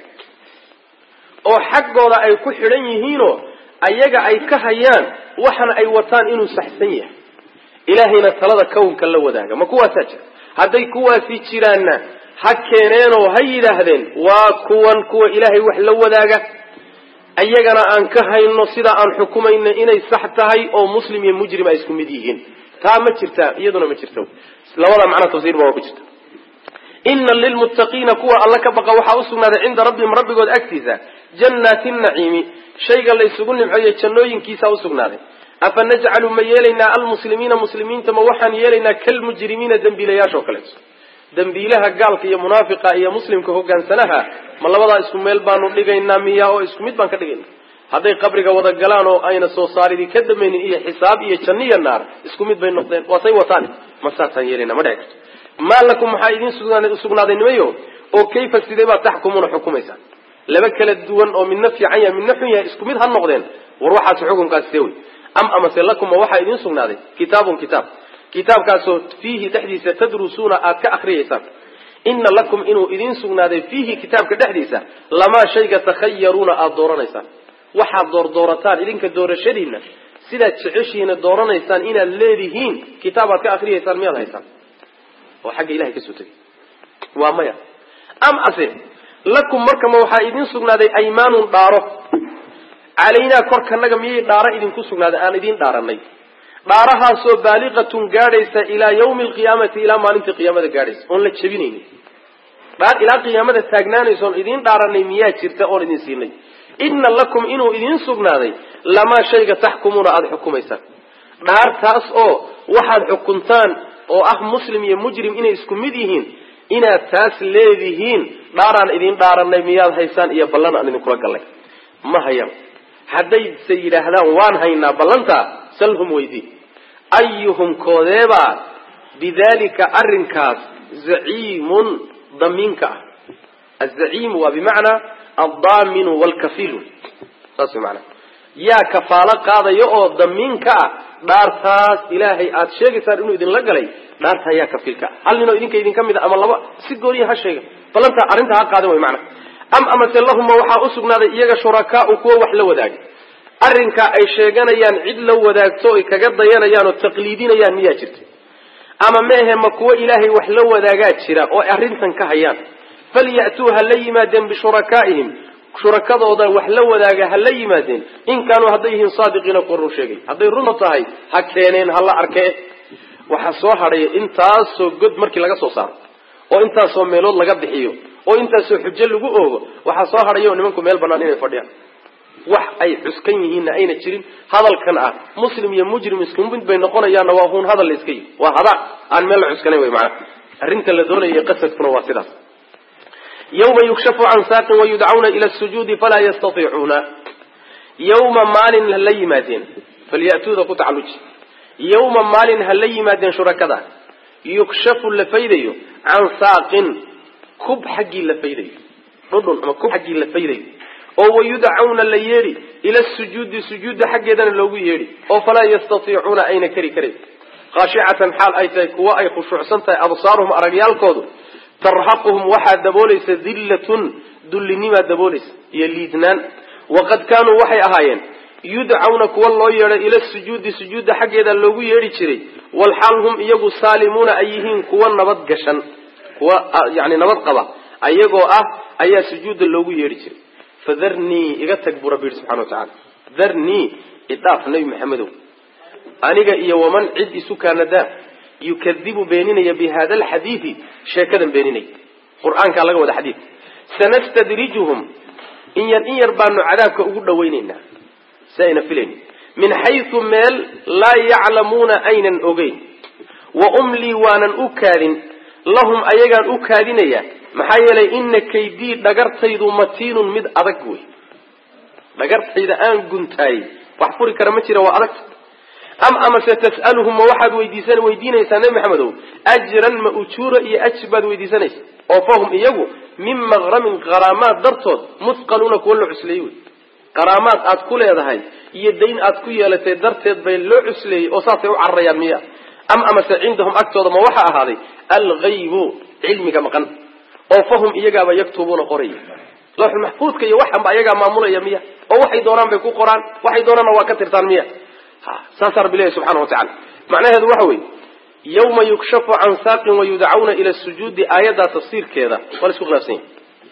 oo xaqooda ay ku xidhan yihiinoo ayaga ay ka hayaan waxana ay wataan inuu saxsan yahay ilaahayna talada kownka la wadaaga ma kuwaasaa jira hadday kuwaasi jiraanna ha keeneenoo ha yidhaahdeen waa kuwa ilaahay wax la wadaaga ayagana aan ka hayno sidaa aan xukumayna inay sax tahay oo muslim iyo mujrim ay isku mid yihiin taa ma jirtaa iyaduna ma jirto labada macna tafsiir baa ku jirta inna lilmuttaqiina kuwa alla ka baqa waxaa u sugnaaday cinda rabbihim rabbigood agtiisa jannaati naciimi shayga la isugu nimceeyo jannooyinkiisa u sugnaaday afa najcalu ma yeelaynaa almuslimiina muslimiinta ma waxaan yeelaynaa kalmujrimiina dembiilayaashoo kaleeto dembiilaha gaalka iyo munaafiqa iyo muslimka hogaansanaha ma labadaa isku meel baanu dhigaynaa miya oo isku mid baan ka dhigayna hadday qabriga wada galaan oo ayna soo saaridii ka damaynin iyo xisaab iyo janno iyo naar isku mid bay noqdeen waa say wataan ma saasaan yeelaynaa ma dhici karto maa lakum maxaa idiin sugnaaday nimayo oo kayfa sidee baad taxkumuuna xukumaysaan laba kala duwan oo midna fiican yahay midna xun yahay isku mid ha noqdeen war waxaas xukunkaas see wey amase lakum waxaa idiin sugnaaday kitaabun kitaabkaasoo fiihi dhexdiisa tadrusuuna aad ka akriyaysaan inna lakum inuu idiin sugnaaday fiihi kitaabka dhexdiisa lamaa shayga takhayaruuna aada dooranaysaan waxaad doordoorataan idinka doorashadiina sidaad jeceshihiina dooranaysaan inaad leedihiin kitaab aad ka akriyaysaan miyaad haysaan oo xagga ilahay kasoo tegay waa maya amase lakum markama waxaa idiin sugnaaday aymaanun dhaaro calaynaa korkanaga miyay dhaaro idinku sugnaaday aan idiin dhaaranay dhaarahaasoo baaliqatun gaadhaysa ilaa yawmi alqiyaamati ilaa maalintii qiyaamada gaadhaysa oon la jebinaynin dhaar ilaa qiyaamada taagnaanaysa oon idiin dhaaranay miyaa jirta oon idin siinay inna lakum inuu idiin sugnaaday lamaa shayga taxkumuuna aada xukumaysaan dhaartaas oo waxaad xukuntaan oo ah muslim iyo mujrim inay isku mid yihiin inaad taas leedihiin dhaaraan idiin dhaaranay miyaad haysaan iyo ballan aan idinkula gallay ma hayaan haddayse yidhaahdaan waan haynaa ballantaa salhum weydii ayuhum koodeebaa bidalika arrinkaas zaciimun damiinka ah azaciimu waa bimacnaa aldaaminu waalkafiilu saas way macnaa yaa kafaalo qaadaya oo damiinka ah dhaartaas ilaahay aada sheegaysaan inuu idinla galay dhaartaa yaa kafiilka ah hal ninoo idinka idinka mid a ama laba si gooniya ha sheega ballantaa arrinta ha qaadan way macnaa amase lahuma waxaa u sugnaaday iyaga shurakaau kuwa wax la wadaagay arrinkaa ay sheeganayaan cid la wadaagto ay kaga dayanayaan oo taqliidinayaan miyaa jirta ama meehe ma kuwo ilaahay wax la wadaagaa jira oo arrintan ka hayaan falya'tuu ha la yimaadeen bishurakaa'ihim shurakadooda wax la wadaaga ha la yimaadeen in kaanuu hadday yihiin saadiqiina kuwa run sheegay hadday runa tahay ha keeneen ha la arkee waxaa soo hadhaya intaasoo god markii laga soo saaro oo intaasoo meelood laga bixiyo oo intaasoo xujo lagu oogo waxaa soo hadhaya oo nimanku meel bannaan inay fadhiyaan wax ay cuskan yihiinna ayna jirin hadalkan ah muslim iyo mujrim isku mid bay noqonayaanna waa huun hadal la iska yihi waa hada aan meel la cuskanayn way macana arrinta la doonaya qasadkuna waa sidaas yawma yukshafu can saaqin wayudcauna ila sujuudi falaa yastatiicuuna yawma maalin hala yimaadeen falya'tuuda ku tacalluji yawma maalin hala yimaadeen shurakada yukshafu la faydayo can saaqin kub xaggii la faydayo dhudhun ama kub xaggii la faydayo oo wayudcauna la yeedhi ila sujuudi sujuudda xaggeedana loogu yeedhi oo falaa yastatiicuuna ayna kari karayn khaashicatan xaal ay tahay kuwa ay khushuucsan tahay absaaruhum aragyaalkoodu tarhaquhum waxaa daboolaysa dillatun dullinimaa daboolaysa iyo liidnaan waqad kaanuu waxay ahaayeen yudcawna kuwa loo yeedhay ila sujuudi sujuudda xaggeeda loogu yeedhi jiray walxaal hum iyagu saalimuuna ay yihiin kuwa nabad gashan kuwa yani nabad qaba ayagoo ah ayaa sujuudda loogu yeedhi jiray fadarnii iga tag buu rabbi yihi subxana watacala darnii idhaaf nabi maxamedow aniga iyo waman cid isu kaanadaa yukadibu beeninaya bi hada alxadiidi sheekadan beeninaya qur-aankaa laga wada xadiid sanastadrijuhum in yar baanu cadaabka ugu dhawaynaynaa si ayna filayn min xaysu meel laa yaclamuuna aynan ogeyn wa umlii waanan u kaadin lahum ayagaan u kaadinaya maxaa yeelay ina kaydii dhagartaydu matiinun mid adag wey dhagartayda aan guntaayey wax furi kara ma jira waa adag amase tas'aluhum ma waxaad weydiinaysaa nabi maxamedow ajran ma ujuura iyo ajr baad weydiisanaysa oo fahum iyagu min maqramin qaraamaad dartood musqaluuna kuwa la cusleeyey wey qaraamaad aad ku leedahay iyo dayn aad ku yeelatay darteed bay loo cusleeyey oo saasay u cararayaan miya amase cindahum agtooda ma waxa ahaaday alghaybu cilmiga maqan oo fahum iyagaaba yaktubuuna qoraya lawxul maxfuudka iyo waxan ba iyagaa maamulaya miya oo waxay doonaan bay ku qoraan waxay doonaana waa ka tirtaan miya saasar billahi subhanahu wa ta'ala macnaheedu waxa weeye yawma yukshafu an saqin wa yud'auna ila as-sujudi ayada tafsirkeeda wala isku khilaafsan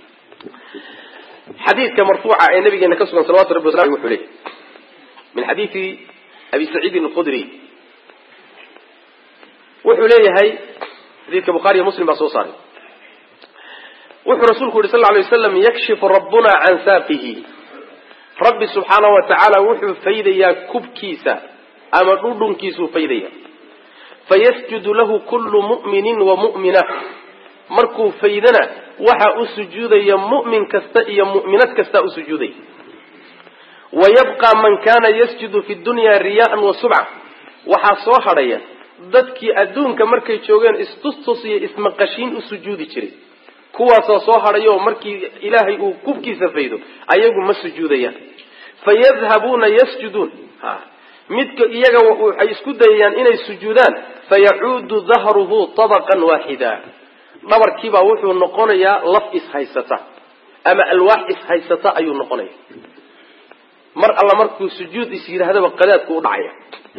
xadiidka marfuuca ee nabigeena ka sugan sallallahu alayhi wa sallam wuxuu leeyahay min hadithi abi sa'id al-khudri wuxuu leeyahay xadiidka bukhari iyo muslim baa soo saaray wuxuu rasuulku sallallahu alayhi wasallam yakshifu rabbuna an saqihi rabbi subhanahu wa ta'ala wuxuu faydaya kubkiisa ama dhudhunkiisu faydaya fayasjudu lahu kullu mu'minin wa mu'minah markuu faydana waxa uu sujuudaya mu'min kasta iyo mu'minad kasta uu sujuuday wayabqa man kana yasjudu fi dunya riya'an wa sub'a waxa soo hadhaya dadkii adduunka markay joogeen istustus iyo ismaqashiin u sujuudi jiray kuwaasoo soo hadhayo markii ilaahay uu kubkiisa faydo ayagu ma sujuudayaan fayadhabuna yasjudun midka iyaga waxay isku dayayaan inay sujuudaan fayacuudu dhahruhu tabaqan waahida dhabarkiiba wuxuu noqonayaa laf is haysata ama alwaax is haysata ayuu noqonayaa mar alla markuu sujuud is yiraahdo qadaadku u dhacaya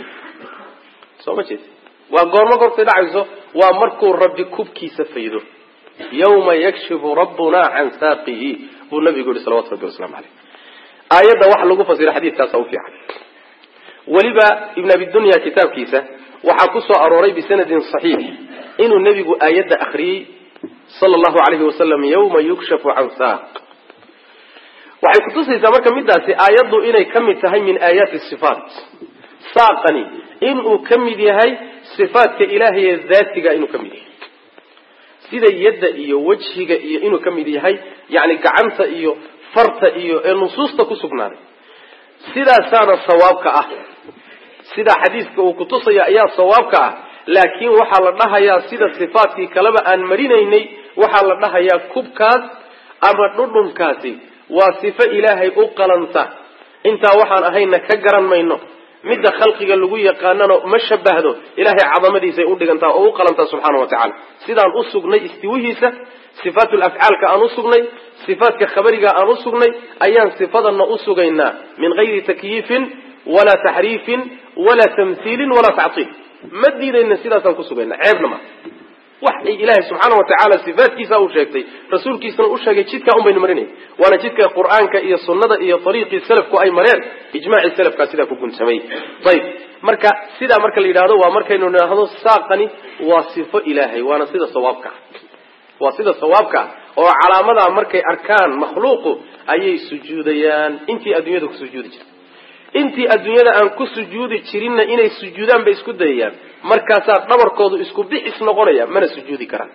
soo ma jeed waa goorma goortay dhacayso waa markuu rabbi kubkiisa faydo yawma yakshifu rabbuna an saqihi buu nabigu sallallahu alayhi wasallam aayada wax lagu fasiro xadiidkaas oo fiican waliba ibn abi dunya kitabkiisa waxa ku soo arooray bi sanadin sahih inuu nabigu aayada akhriyay sallallahu alayhi wasallam yawma yukshafu an saq waxay ku tusaysaa marka midaasi aayadu inay kamid tahay min aayati sifat saqani inuu kamid yahay sifaadka ilaahay ee dhaatiga inuu kamid yahay sida yadda iyo wajhiga iyo inuu kamid yahay yaani gacanta iyo farta iyo ee nusuusta ku sugnaaday sidaasana sawaabka ah sida xadiiska uu ku tusaya ayaa sawaabka ah laakiin waxa la dhahayaa sida sifaadkii kaleba aan marinaynay waxa la dhahayaa kubkaas ama dhudhunkaasi waa sifo ilaahay u qalanta inta waxaan ahayna ka garan mayno midda khalqiga lagu yaqaanano ma shabahdo ilaahay cadamadiisa u dhigantaa oo u qalanta subhanahu wa ta'ala sidaan u sugnay istiwihiisa sifatul af'aalka aan u sugnay sifaadka khabariga aan u sugnay ayaan sifadana u sugaynaa min ghayri takyifin wala tahrifin wala tamthil wala ta'til madinayna sidaasan ku sugaynaa ceebna ma wax ilaahay subhanahu wa ta'ala sifaadkiisa uu sheegtay rasuulkiisana uu sheegay jidka un baynu marinay waana jidka quraanka iyo sunnada iyo tariiqi salafku ay mareen ijmaaci salafka sida ku guntamay tayib marka sida marka la yiraahdo waa markaynu niraahdo saaqani waa sifo ilaahay waana sida sawaabka waa sida sawaabka oo calaamada markay arkaan makhluuqu ayay sujuudayaan intii adduunyada ku sujuudi jirtay intii adduunyada aan ku sujuudi jirinna inay sujuudaan bay isku dayayaan markaas dhabarkoodu isku bixis noqonaya mana sujuudi karaan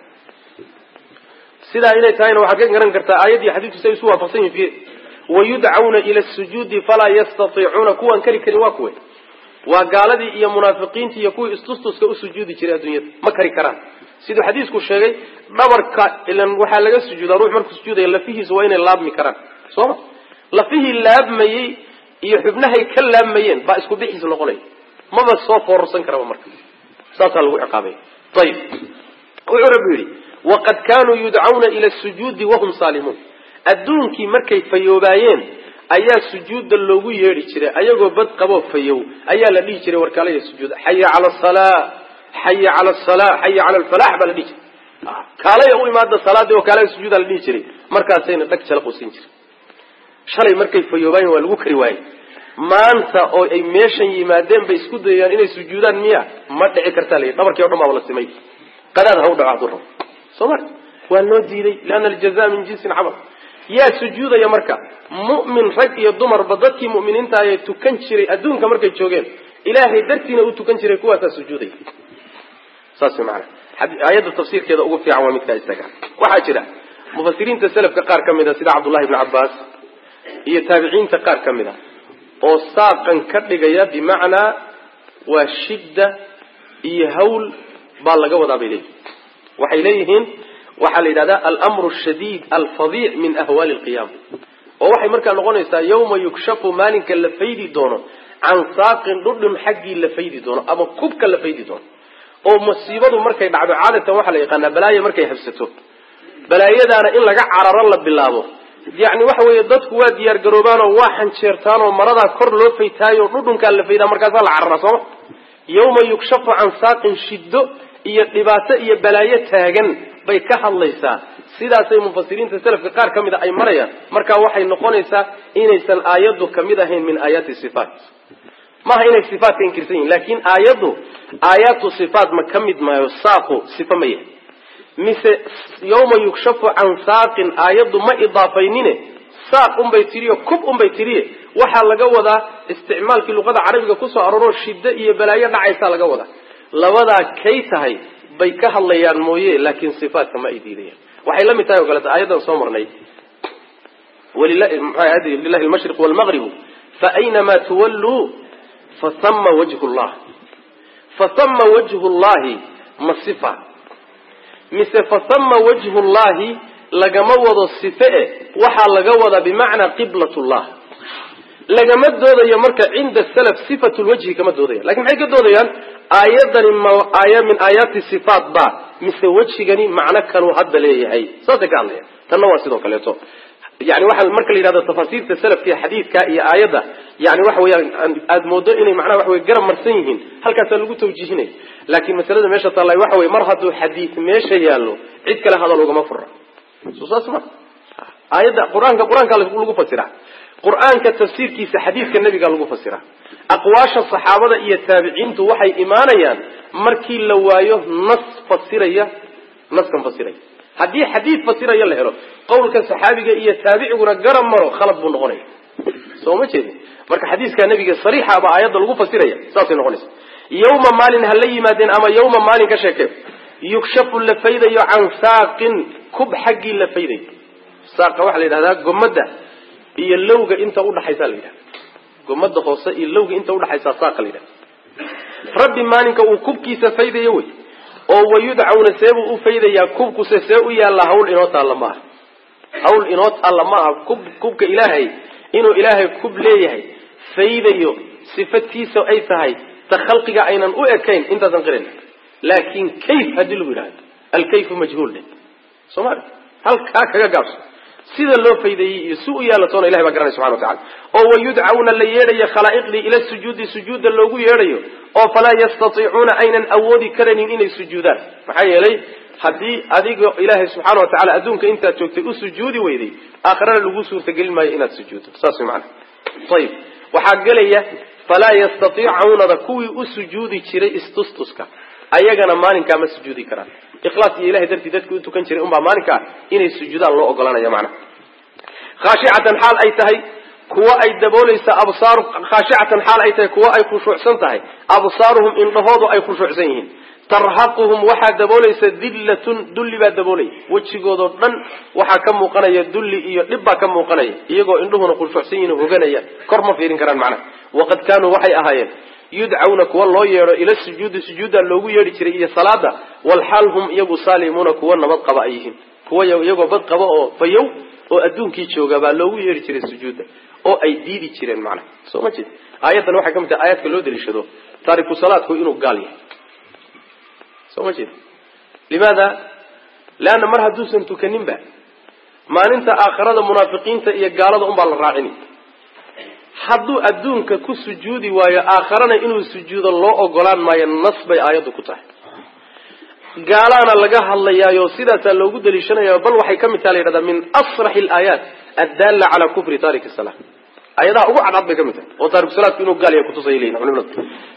sida inay taayna waxa ka garan kartaa aayadii xadiisku say isu waafaqsan yihiin wayud'auna ila as-sujudi fala yastati'una kuwan kali waa kuwe waa gaaladii iyo munaafiqiintii iyo kuwii istustuska u sujuudi jiray adduunyada ma kari karaan sidoo xadiisku sheegay dhabarka ilan waxa laga sujuudaa ruux markuu sujuudayo lafihiisa waa inay laabmi karaan soo lafihi laabmayay iyo xubnahay ka laamayeen ba isku bixis noqonay maba soo foorsan karaba marka saasa lagu ciqaabay tayib wuxuu rabbi yiri waqad kanu yud'auna ila as-sujudi wa hum salimun adduunkii markay fayoobayeen ayaa sujuuda loogu yeeri jiray ayagoo bad qabo fayow ayaa la dhigi jiray warkaalaya sujuud hayya ala as-salah hayya ala as-salah hayya ala al-falah bal dhigi kaalay u imaada salaada oo kaalay sujuuda la dhigi jiray markaasayna dhag jala qosin jiray shalay markay fayoobayeen waa lagu kari waayay maanta oo ay meeshan yimaadeen bay isku dayayaan inay sujuudaan miya ma dhici kartaa leeyahay dhabarkii oo dhan baa la simay qadaad ha u dhacaado soomar waa loo diiday laana al-jazaa min jinsi al-amal yaa sujuudaya marka mu'min rag iyo dumar badadkii mu'miniinta ay tukan jiray adduunka markay joogeen ilaahay dartiina uu tukan jiray kuwaas sujuuday saas macna ayadu tafsiirkeeda ugu fiican waa midka isaga waxa jira mufassiriinta salafka qaar kamida sida Abdullah ibn Abbas iyo taabiciinta qaar kamida oo saaqan ka dhigaya bimaana waa shidda iyo hawl baa laga wadaa bay leeyihiin waxay leeyihiin waxa la yiraahdaa al-amru ash-shadid al-fadhi' min ahwal al-qiyam oo waxay markaa noqonaysaa yawma yukshafu maalinka la faydi doono an saaqin dhudhun xaqi la faydi doono ama kubka la faydi doono oo musiibadu markay dhacdo caadatan waxa la yaqaan balaayo markay habsato balaayadaana in laga cararo la bilaabo yani waxa weeye dadku waa diyaar garoobaan oo waa xanjeertaan oo marada kor loo faytaayo dhudhunka la faydaa markaas la carara soo yawma yukshafu an saqin shiddo iyo dhibaato iyo balaayo taagan bay ka hadlaysaa sidaasay mufassiriinta salafka qaar kamida ay marayaan marka waxay noqonaysaa inaysan aayadu kamid ahayn min ayati sifat ma ha inay sifaat inkirsan laakiin aayatu sifat ma kamid maayo saaqo sifa ma yahay mise yawma yukshafu an saqin aayadu ma idaafaynine saaq bay tiriyo kub bay tiriye waxa laga wadaa isticmaalkii luqada carabiga ku soo aroro shidda iyo balaayo dhacaysa laga wadaa labada kay tahay bay ka hadlayaan mooye laakiin sifaatka ma idiidayaan waxay la mid tahay oo kale aayadan soo marnay walillahi al-mashriq wal-maghrib fa aynama tuwallu fa thamma wajhu Allah masifa mise fa thamma wajhu Allah lagama wado sife waxa laga wada bimaana qiblatullah lagama doodayo marka cinda salaf sifatul wajhi kama doodayo laakiin maxay ka doodayaan aayadani ma aaya min ayati sifat ba mise wajhigani macna kale hadda leeyahay saada ka hadlaya tanna waa sidoo kale to yani waxa marka la yiraahdo tafasiirta salafka xadiidka iyo aayada yani waxa weeyaan aad moodo inay macna wax way garab marsan yihiin halkaas lagu tawjiihinay laakiin masalada meesha taallay waxa way mar hadduu xadiid meesha yaalo cid kale hadal uga ma furra suusaasma aayada quraanka lagu fasira quraanka tafsiirkiisa xadiidka nabiga lagu fasira aqwaasha saxaabada iyo taabiciintu waxay iimaanayaan markii la waayo nas fasiraya haddii xadiid fasiraya la helo qowlka saxaabiga iyo taabiciguna garab maro khalad buu noqonaya soo ma jeedin marka xadiiska nabiga sariixa ba aayada lagu fasiraya saasay noqonaysa yawma maalin hal yimaadeen ama yawma maalin ka sheekay yukshafu la faydayo an saaqin kub xaqi la fayday saaqa waxa la yiraahdaa gomada iyo lowga inta u dhaxaysa la yiraahdaa gomada hoose iyo lowga inta u dhaxaysa saaqa la yiraahdaa rabbi maalinka uu kubkiisa faydayo way oo wayud'auna seebu u faydaya kubku see u yaala hawl inoo taala ma kubka ilaahay inuu ilaahay kub leeyahay faydayo sifatiisa ay tahay ta khalqiga aynan u ekayn intaasan qirin laakiin kayf hadii lagu yiraahdo al-kayf majhuul Soomaali halka kaga gaabso sida loo faydayay iyo suu yaala toona ilaahay baa garanay subhanahu wa ta'ala oo wayud'auna la yeedhayo khalaa'iqdi ila sujuuda loogu yeedhayo oo fala yastati'una aynan awoodi karanin inay sujuudaan maxay yeelay hadii adiga ilaahay subhanahu wa ta'ala adduunka inta joogtay u sujuudi weyday aakhirada lagu suurta gelin maayo inaad sujuudto saas macna tayib waxa galaya fala yastati'una kuwi u sujuudi jiray istustuska ayagana maalinka ma sujuudi karaan ikhlaas iyo ilaahay dartii dadku u tukan jiray umba maalinka inay sujuudaan loo ogolaanayo macna khashi'atan hal ay tahay kuwa ay dabooleysa absaar khashi'atan hal ay tahay kuwa ay khushuucsan tahay absaaruhum indhahoodu ay khushuucsan yihiin tarhaquhum waxa dabooleysa dillatun dulli ba daboolay wajigoodo dhan waxa ka muuqanaya dulli iyo dhibba ka muuqanaya iyagoo indhuhuna khushuucsan yihiin hoganaya kor ma fiirin karaan macna waqad kaanu waxay ahaayeen yud'auna kuwa loo yeero ila sujuuda loogu yeeri jiray iyo salaada wal halhum iyagu saalimuna kuwa nabad qaba ayhiin kuwa iyagoo bad qaba oo fayow oo adduunkii jooga baa loogu yeeri jiray sujuuda oo ay diidi jireen macna soo ma jeed aayadan waxa kamid ah aayadka loo daliishado taariku salaadku inuu gaal yahay soo ma jeed limaada laana mar haduusan tukanin ba maalinta aakhirada munaafiqiinta iyo gaalada baa la raacini hadduu adduunka ku sujuudi waayo aakharana inuu sujuudo loo ogolaan maayo nas bay aayadu ku tahay gaalana laga hadlayaayo sidaas loogu daliishanayo bal waxay kamid tahay leeyahay min asrah al-ayat ad-dalla ala kufri tarik as-salah ayadaha ugu cadad bay kamid tahay oo tarik salaadku inuu gaal yahay ku tusayleeyna culimadu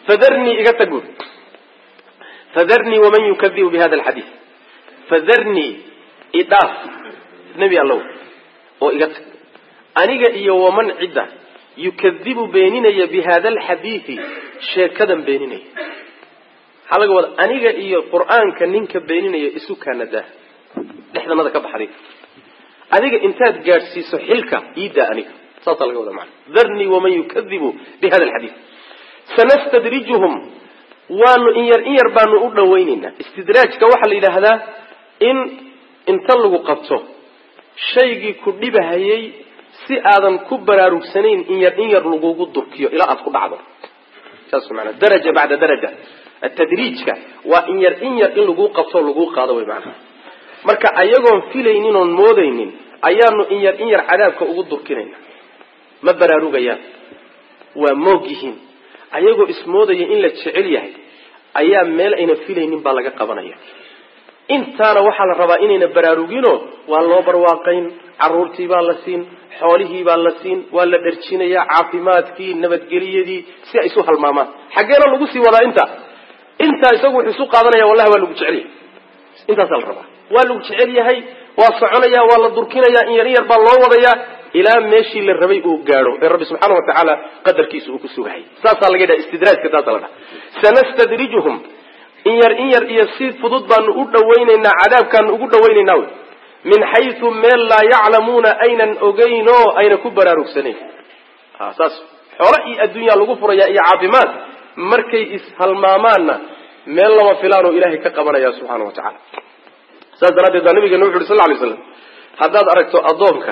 fadarni wa man yukadhibu bi hadha al-hadith fadarni idaf nabi allah oo iga tag aniga iyo waman cidda يكذب بيننا بهذا الحديث شيكدا بيننا حلقة وضع أنيقا إيا القرآن كنينك بيننا إسوكا ندا نحن ماذا كبحري أنيقا انتاد قارسي سحلك إيدا أنيقا ساطة لقى وضع معنا ذرني ومن يكذب بهذا الحديث سنستدرجهم وانو إن يربانو أولا ويننا استدراج كوحل إلى هذا إن تلقوا قبطه شيقي كردبها هيي si aadan ku baraarugsaneyn in yar lagu durkiyo ila aad ku dhacdo taas macna daraja bacda daraja at-tadrijka wa in yar in lagu qabto lagu qaado way macna marka ayagoon filaynin oon moodaynin ayaanu in yar cadaabka ugu durkinayna ma baraarugayaan waa moogyihiin ayagoo ismoodaya in la jecel yahay ayaa meel ayna filaynin baa laga qabanaya intaana waxaa la rabaa inayna baraarugino waa loo barwaaqayn caruurtii baa la siin xoolihii baa la siin waa la dharjinayaa caafimaadkii nabadgeliyadii si ay isu halmaamaan xaggeena lagu sii wadaa intaa isagu wuxuu isu qaadanaya wallahi waa lagu jecel yahay intaasaa la rabaa waa lagu jecel yahay waa soconaya waa la durkinaya in yar baa loo wadayaa ilaa meeshii la rabay uu gaadho ee rabbi subxaanahu watacaala qadarkiisa uu ku sugahay saasaa laga yidhaha istidraajka taasaa la dhaha sanastadrijuhum in yar iyo si fudud baanu u dhawaynaynaa cadaabkaanu ugu dhawaynaynaa wy min xaysu meel laa yaclamuuna aynan ogeyn oo ayna ku baraarugsanayn saas xoolo iyo adduunyaa lagu furayaa iyo caafimaad markay ishalmaamaanna meel lama filaanoo ilaahay ka qabanaya subxaana wa tacaala saas daraaddeed baa nabigeena wuxu uhi sal ly slam haddaad aragto addoonka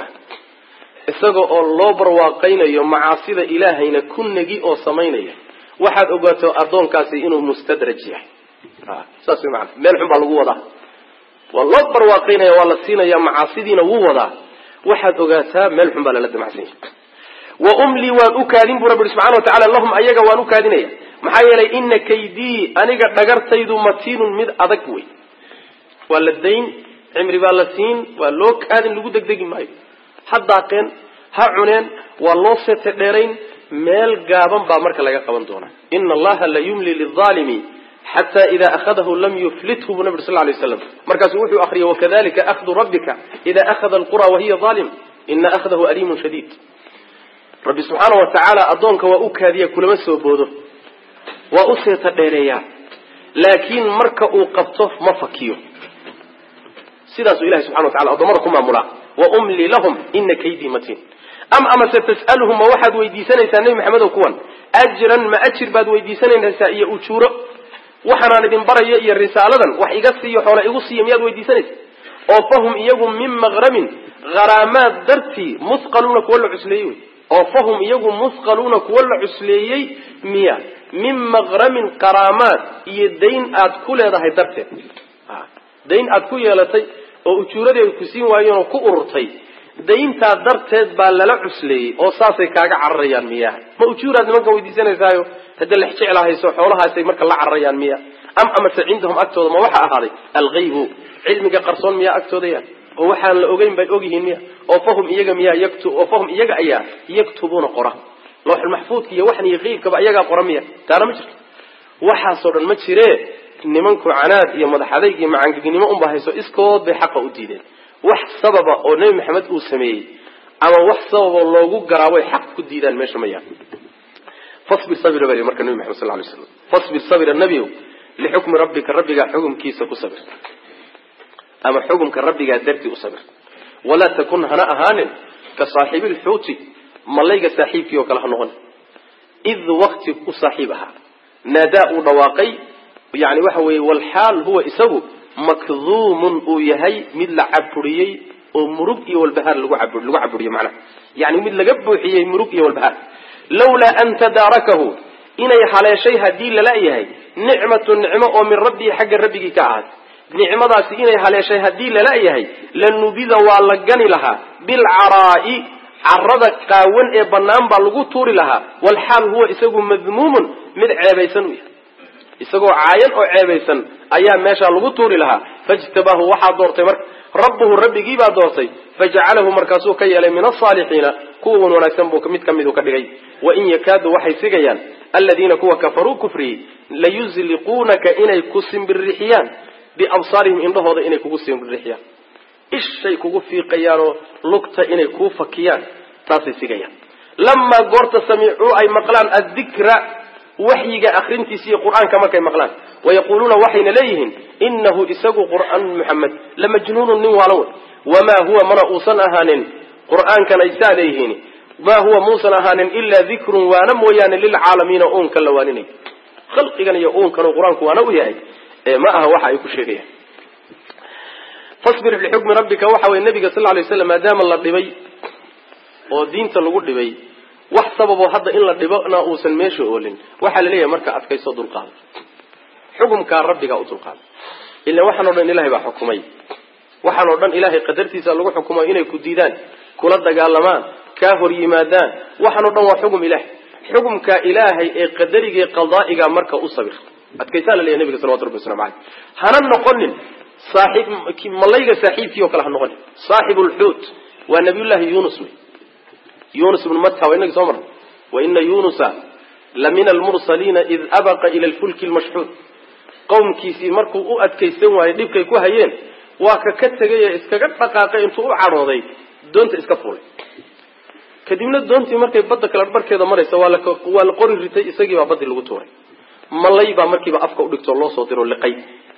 isaga oo loo barwaaqaynayo macaasida ilaahayna ku negi oo samaynaya waxaad ogaato addoonkaasi inuu mustadraj yahay saas way macana meel xun baa lagu wadaa waa loo barwaaqaynaya waa la siinaya macaasidiina wuu wadaa waxaad ogaataa meel xun baa lala damacsan yahay wa umlii waan u kaadin buu rabbi ihi subxana watacala lahum ayaga waan u kaadinaya maxaa yeelay ina kaydii aniga dhagartaydu matiinun mid adag wey waa la dayn cimri baa la siin waa loo kaadin lagu degdegi maayo ha daaqeen ha cuneen waa loo seete dheerayn meel gaaban baa marka laga qaban doonaa ina allaha la yumli lilaalimi xata ida akhadahu lam yuflithu bu nabi sal lay slam markaasuu wuxuu akriyay wakadalika ahdu rabbika ida akhada alqura wahiya aalim ina akhdahu aliimun shadiid rabbi subxaana wa tacaala addoonka waa u kaadiya kulama soo boodo waa u seeta dheereeyaa laakiin marka uu qabto ma fakiyo sidaasuu ilahay subxana wa tacala addoomada ku maamulaa wa umli lahum ina kaydii matiin amase tas'aluhum ma waxaad weydiisanaysaa nebi maxamedow kuwan ajran ma ajir baad weydiisanaysaa iyo ujuuro waxaanaan idin barayo iyo risaaladan wax iga siiyo xoola igu siiya miyaad weydiisanaysa oo fahum iyagu min maqramin haraamaad dartii musqaluuna kuwa la cusleeyey wey oo fahum iyagu musqaluuna kuwa la cusleeyey miya min maqramin qaraamaad iyo dayn aad ku leedahay darteed dayn aad ku yeelatay oo ujuuradeedu ku siin waayeen oo ku ururtay dayntaa darteed baa lala cusleeyey oo saasay kaaga cararayaan miya ma ujuuraad nimanka weydiisanaysaayo hadda lex jeclahayso xoolahaasay marka la cararayaan miya amase cindahum agtooda ma waxa ahaaday alghaybu cilmiga qarsoon miyaa agtooda ya oo waxaan la ogeyn bay ogyihiin miya oo fahum iyaga miyaa oo fahum iyaga ayaa yaktubuuna qora looxul maxfuudka iyo waxan iyo qeybkaba iyagaa qora miya taana ma jirto waxaasoo dhan ma jiree nimanku canaad iyo madax adayg iyo macangegnimo unba hayso iskood bay xaqa u diideen wax sababa oo nebi maxamed uu sameeyey ama wax sababoo loogu garaabo ay xaq ku diidaan meesha ma yaal fasbir sabira bari marka nabi maxamed sallallahu alayhi wasallam fasbir sabira nabiyow li hukmi rabbika rabbiga xukumkiisa ku sabir ama xukumka rabbiga dartii u sabir wala takun hana ahaanin ka saaxibil xuuti malayga saaxiibkii oo kala ha noqon id waqti ku saaxiibaha nadaa u dhawaaqay yani waxa weeye wal xaal huwa isagu makduumun uu yahay mid la caburiyey oo murug iyo walbahaar lagu caburiyo macnaha yani mid laga buuxiyey murug iyo walbahaar lawlaa an tadaarakahu inay haleeshay haddii lala yahay nicmatu nicmo oo min rabbii xagga rabbigii ka ahaad nicmadaasi inay haleeshay haddii lala yahay lanubida waa la gani lahaa bilcaraa'i carada qaawan ee bannaan baa lagu tuuri lahaa walxaal huwa isagu madmuumun mid ceebaysan u yahay isagoo caayan oo ceebaysan ayaa meeshaa lagu tuuri lahaa fajtabaahu waxaa doortay marka rabbuhu rabbigii baa doortay fajacalahu markaasuu ka yeelay min asaalixiina kuwa wan wanaagsan buu mid ka miduu ka dhigay wain yakaadu waxay sigayaan aladiina kuwa kafaruu kufriyey layuzliquunaka inay ku simbirixiyaan biabsaarihim indhahooda inay kugu simbirixiyaan ishay kugu fiiqayaanoo lugta inay kuu fakiyaan taasay sigayaan lamaa goorta samicuu ay maqlaan addikra waxyiga akrintiisa iyo qur'aanka markay maqlaan wayaquuluuna waxayna leeyihiin inahu isagu qur'aan muxamed lamajnuunun nin waalan wey wamaa huwa mana uusan ahaanin qur'aankana isaa leeyihiin maa huwa muusan ahaanin ilaa dikrun waana mooyaane lilcaalamiina uunka la waaninay khalqigan iyo uunkanu qur-aanku waana u yahay ma aha waxa ay ku sheegayaan fasbir lixukmi rabbika waxa weye nabiga sal lay waslam maadaama la dhibay oo diinta lagu dhibay wax sababoo hadda in la dhibona uusan meesha oolin waxaa la leeyahay marka adkayso dulqaada xukumkaa rabbigaa u dulqaada ila waxaan o dhan ilahay baa xukumay waxaan oo dhan ilaahay qadartiisa lagu xukumo inay ku diidaan kula dagaalamaan ka hor yimaadaan waxaan oo dhan waa xukum ilaahay xukumka ilaahay ee qadariga ee qadaa'iga marka u sabir adkaysan leeyahay nabiga sallallahu alayhi wasallam hana noqonin saaxib malayga saaxiibkii oo kala ha noqonin saaxibul hut wa nabiyullaahi yunus ibn matta wa inna samar wa inna yunusa lamina al-mursalin id abaqa ila al-fulk al-mashhud qawmkiisi markuu u adkaysan waayay dhibkay ku hayeen waa ka tagay iskaga dhaqaaqay intuu u carooday doonta iska fuulay kadibna doontii markay badda kala barkeeda maraysa waa la qori ritay isagii baa baddi lagu tuuray malay baa markiiba afka u dhigto loo soo diro liqay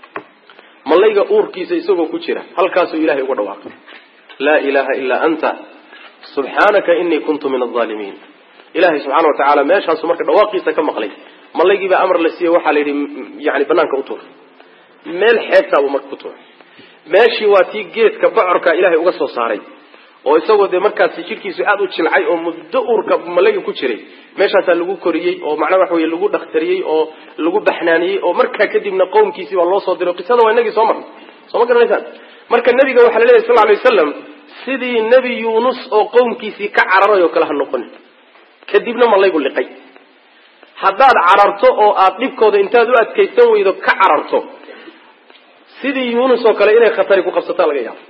malayga uurkiisa isagoo ku jira halkaas uu ilaahay uga dhawaaqay la ilaha illa anta subhanaka inni kuntu min adh-dhalimin ilaahay subhanahu wa ta'ala meeshaas marka dhawaaqiisa ka maqlay malaygiiba amar la siiyay waxa la yiri yaani banaanka u tuur meel xeebta uu markuu tuuray meeshii waa tii geedka bocorka ilaahay uga soo saaray oo isagoo de markaas jirkiisu aad u jilcay oo muddo uurka malayga ku jiray meeshaas lagu koriyay oo macnaha wax weeye lagu dhakhtariyay oo lagu baxnaaniyay oo markaa kadibna qoomkiisii waa loo soo diray qisada waa inagii soo garanaysan marka nabiga waxa la leeyahay sallallahu alayhi wasallam sidii nabi yunus oo qoomkiisii ka cararay oo kala ha noqon kadibna malaygu liqay haddaad cararto oo aad dhibkooda intaad u adkaysan weydo ka cararto sidii yunus oo kale inay khatar ku qabsataa laga yaabo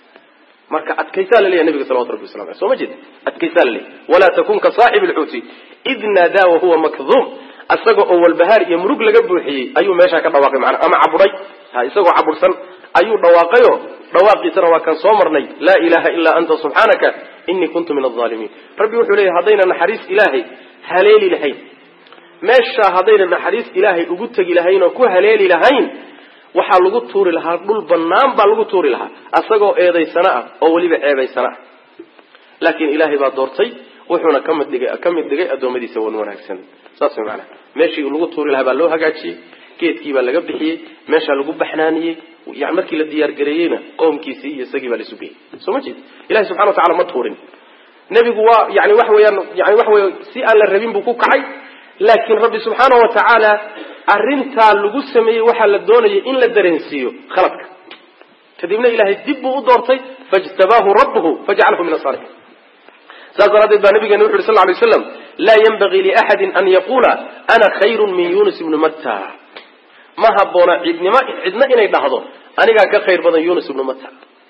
marka adkaysa leeyahay nabiga sallallahu alayhi wasallam soo majid adkaysa leeyahay wala takun ka saaxib al-huti idna da wa huwa makdhum asaga oo walbahaar iyo murug laga buuxiyay ayuu meesha ka dhawaaqay macna ama caburay isagoo cabursan ayuu dhawaaqayo dhawaaqiisana waa kan soo marnay la ilaha illa anta subhanaka inni kuntu min adh-dhalimin rabbi wuxuu leeyahay hadayna naxariis ilaahay haleeli lahayn meesha hadayna naxariis ilaahay ugu tagi lahayn oo ku haleeli lahayn waxa lagu tuuri lahaa dhul banaan baa lagu tuuri lahaa asagoo eedaysana ah oo waliba ceebaysana laakiin ilaahay baa doortay wuxuuna kamid dhigay adoomadiisa wanaagsan saas macna meeshii lagu tuuri lahaa baa loo hagaajiyay geedkii baa laga bixiyay meesha lagu baxnaaniyay yaani markii la diyaar gareeyayna qoomkiisii iyo isagii baa la sugay soo ma jeed ilaahay subhanahu wa ta'ala ma tuurin nabigu waa yaani wax weeyaan si aan la rabin buu ku kacay laakiin rabbi subhanahu wa ta'ala arinta lagu sameeyay waxa la doonayay in la dareensiyo khaladka kadibna ilaahay dib u doortay fajtabahu rabbuhu faj'alahu min as-salihin saazarad ibn nabiga wuxuu sallallahu alayhi wasallam la yanbaghi li ahadin an yaqula ana khayrun min yunus ibn matta ma habboona cidna inay dhahdo aniga ka khayr badan yunus ibn matta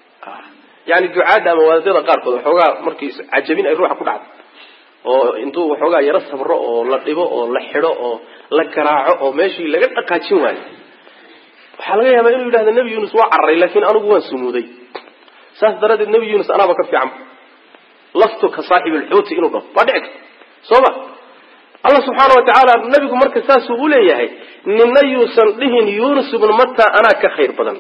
yani ducaada ama waadada qaarkood waxoogaa markii ajabin ay ruuxa ku dhacdo oo intuu waxoogaa yara sabro oo la dhibo oo la xidho oo la garaaco oo meeshii laga dhaqaajin waayo waxa laga yaabaa inuu yiraahdo nabi yunus waa carray laakiin anigu waan sumuuday saas daradeed nabi yunus anaaba ka fiican lastu ka saaxib al-hut inuu dhao waa dhici sooba Allah subhanahu wa ta'ala nabigu marka saas uu leeyahay ninna yuusan dhihin yunus ibn matta ana ka khayr badan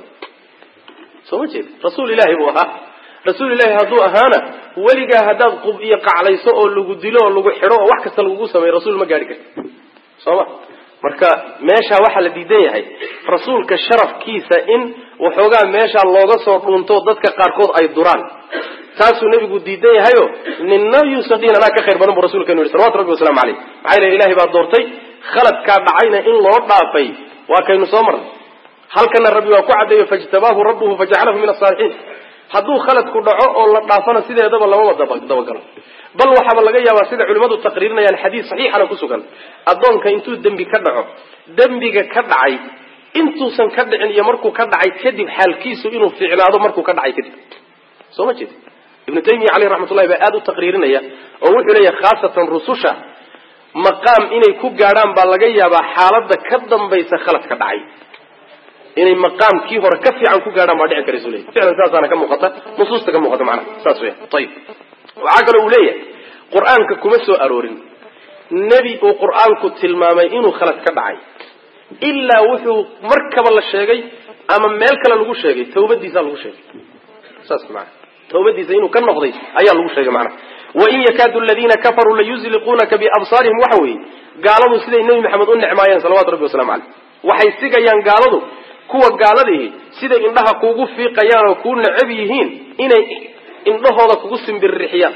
soo jeed rasuul ilaahi buu ahaa rasuul ilaahi haduu ahaana waliga hadaad qub iyo qaclayso oo lagu dilo oo lagu xiro oo wax kasta lagu sameeyo rasuul ma gaari karto soo marka meesha waxa la diidan yahay rasuulka sharafkiisa in waxoogaa meesha looga soo dhunto dadka qaar kood ay duraan taasuu nabigu diidan yahayo ninna yuusadina ana ka khayr badan buu rasuulka inuu sallallahu alayhi wasallam maxay ilaahi baa doortay khalad ka dhacayna in loo dhaafay waa kaynu soo marnay halkana rabbi waa ku cadeeyo fajtabahu rabbuhu faj'alahu min as-salihin haduu khalad ku dhaco oo la dhaafana sideedaba lama dabagalo bal waxa laga yaabaa sida culimadu taqriirinayaan xadiis saxiix ah ku sugan adoonka intuu dambi ka dhaco dambiga ka dhacay intuu san ka dhicin iyo markuu ka dhacay kadib xaalkiisu inuu fiicnaado markuu ka dhacay kadib soo ma jeed ibn taymiyyah alayhi rahmatullahi ba aad u taqriirinaya oo wuxuu leeyahay khaasatan rususha maqaam inay ku gaaraan baa laga yaabaa xaaladda ka dambaysa khalad ka dhacay inay maqaamkii hore ka fiican ku gaaraan baa dhici karayso leeyahay ficlan saasana ka muuqata nusuusta ka muuqata macna saas weey tayib waxa kale uu leeyahay quraanka kuma soo aroorin nabi oo quraanku tilmaamay inuu khalad ka dhacay illa wuxuu markaba la sheegay ama meel kale lagu sheegay tawbadiisa lagu sheegay saas macna tawbadiisa inuu ka noqday ayaa lagu sheegay macna wa in yakadu alladhina kafaru la yuzliqunaka bi absarihim wahawi gaaladu siday nabi maxamed u nicmaayeen sallallahu alayhi wasallam waxay sigayaan gaaladu kuwa gaaladii sida indhaha kuugu fiiqayaan oo ku nacab yihiin inay indhahooda kugu simbirrixiyaan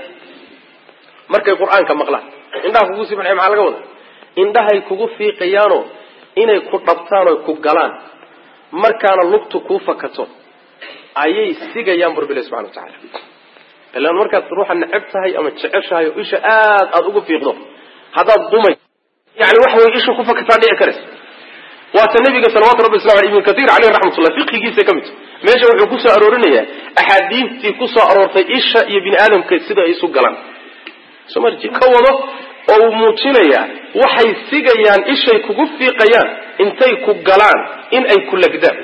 markay quraanka maqlaan indhaha kugu simbirrixiyaan maxaa laga wadaa indhahay kugu fiiqayaan inay ku dhabtaan oo ku galaan markaana lugtu ku fakato ayay sigayaan burbil subhanahu wa ta'ala ilaan markaad ruuxa nacabtahay ama jeceshahay oo isha aad ugu fiiqdo hadaad dumay yani waxa way isha ku fakataa dhici karas waa nabiga sallallahu alayhi wa sallam ibn kathir alayhi rahmatullah fiqhigiisa kamid meesha wuxuu ku soo aroorinayaa ahadiithii ku soo aroortay isha iyo bini aadamka sida ay isu galaan somarji ka wado oo muujinaya waxay sigayaan ishay kugu fiiqayaan intay ku galaan in ay ku lagdaan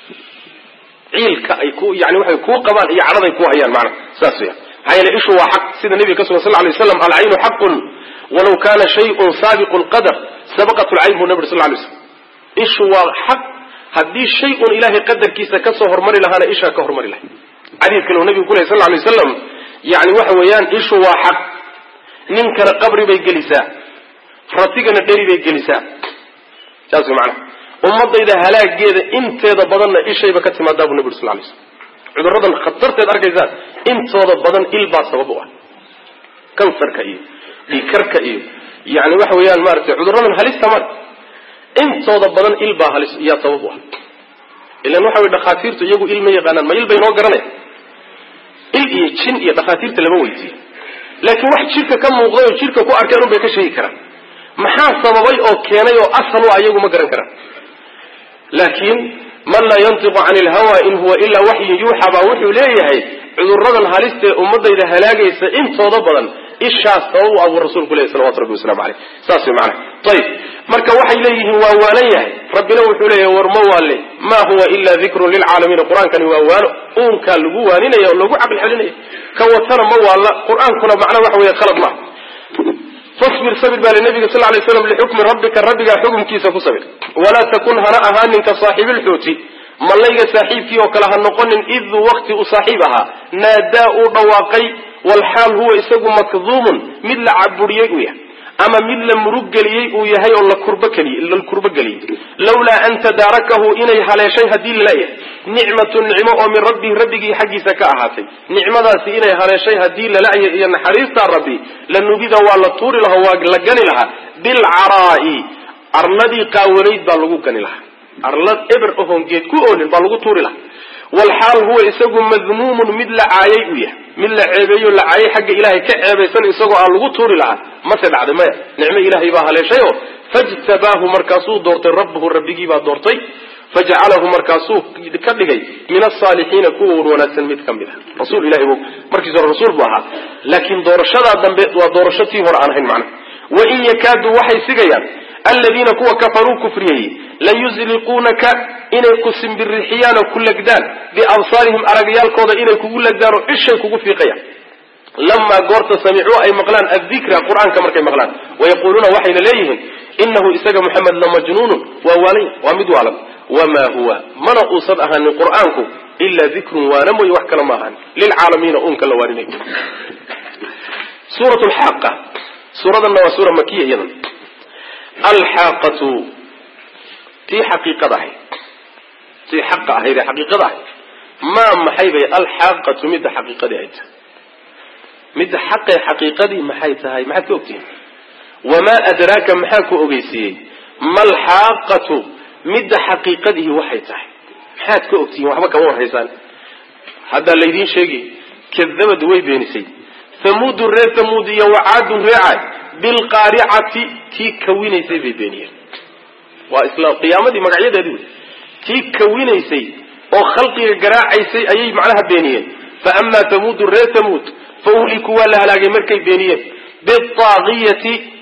ciilka ay ku yani waxay ku qabaan iyo caraday ku hayaan macna saasiya hayla ishu waa xaq sida nabiga sallallahu alayhi wa sallam al-aynu haqqun walau kana shay'un sabiqul qadar sabaqatu al-aynu nabi sallallahu alayhi wa sallam ishu waa xaq hadii shay'un ilaahi qadarkiisa ka soo hormari lahaana isha ka hormari lahayd xadiidka uu nabigu kulay sallallahu alayhi wasallam yani waxa weeyaan ishu waa xaq ninkana qabri bay gelisaa ratigana dheri bay gelisaa taas macna ummadayda halaageeda inteeda badanna ishayba ka timaadaa buu nabigu sallallahu alayhi wasallam cuduradan khatarteed arkaysaa intooda badan ilbaa sabab u ah kansarka iyo dhiikarka iyo yani waxa weeyaan maaragtay cuduradan halista mar intooda badan ilbaa halis iyo sabab u ah ilaan waxa way dhaqaatiirtu iyagu ilma yaqaanaan ma ilbay noo garanay il iyo jin iyo dhaqaatiirta lama weydiin laakiin wax jirka ka muuqday oo jirka ku arkeen oo bay ka sheegi karaan maxaa sababay oo keenay oo asal u ayagu ma garan karaan laakiin man la yantiqu anil hawa in huwa illa wahyu yuha ba wuxuu leeyahay cuduradan halista ee ummadayda halaagaysa intooda badan ishaas oo abu rasuulku leeyahay sallallahu alayhi wasallam saasi macna tayib marka waxay leeyihiin waa waalayahay rabbina wuxuu leeyahay war ma waale ma huwa illa dhikrun lil alamin quraankan waa waalo uunka lagu waaninayo lagu aqal xalinayo ka watana ma waala quraankuna macna waxa weeye qalad ma fasbir sabir bal nabiga sallallahu alayhi wasallam li hukmi rabbika rabbiga hukumkiisa ku sabir wala takun hana ahaninka saahibil huti malayga saaxiibkii oo kala ha noqonin id waqti u saaxiibaha naadaa u dhawaaqay wal hal huwa isagu makdhumun mid la caburiyay u yahay ama mid la murug galiyay uu yahay oo la kurba galiyay lawla an tadarakahu inay haleeshay hadii la yahay ni'matu ni'mo oo min rabbi rabbigi xaqiisa ka ahaatay ni'madaasi inay haleeshay hadii la yahay iyo naxariista rabbi la nubida waa la tuuri lahaa waa la gani lahaa bil ara'i arladii qaawanayd baa lagu gani lahaa arlad eber oo geed ku oolin baa lagu tuuri lahaa wal hal huwa isagu madmuumun mid la caayay u yahay mid la ceebeeyo la caayay xagga ilaahay ka ceebaysan isagoo aan lagu tuuri lahaa ma sadacday ma nicmo ilaahay baa haleeshay oo fajtabahu markaasuu doortay rabbuhu rabbigi baa doortay faj'alahu markaasuu ka dhigay min as-salihin kuwa wanaagsan mid kamid ah rasuul ilaahay markii soo rasuul buu ahaa laakiin doorashada dambe waa doorashatii hore aan ahayn macna wa in yakadu waxay sigayaan alladina kuwa kafaru kufriyay la yuzliqunaka inay kusim birrihiyana kulagdaan bi absarihim aragyaalkooda inay kugu lagdaan oo ishay kugu fiiqayaan lama goorta sami'u ay maqlaan adh-dhikra quraanka markay maqlaan wayaquluna waxayna leeyihiin innahu isaga muhammad la majnun wa wali wa mid walam wama huwa mana usad ahan quraanku illa dhikrun wa lam wax kala ma ahan lil alamin unka la warinay suratul haqqah suradan waa sura makiyah الحاقة في حقيقة في حقة هذه حقيقة ما محيبة الحاقة مد حقيقة هذه مد حقيقة محيتها هاي محاك أبتين وما أدراك محاك أبيسي ما الحاقة مد حقيقة وحيتها محاك أبتين وحبك هو حيسان هذا الذين شيء كذب دوي بينسي ثمود الرئي ثمودية وعاد رعاد بالقارعة تي كوينيسي في بينية وإسلام قيامة دي مقعيدة دي تي كوينيسي أو خلقي قراعيسي أي معناها بينية فأما ثمود الرئي ثمود فأهلكوا لها لاقي مركي بينية بالطاغية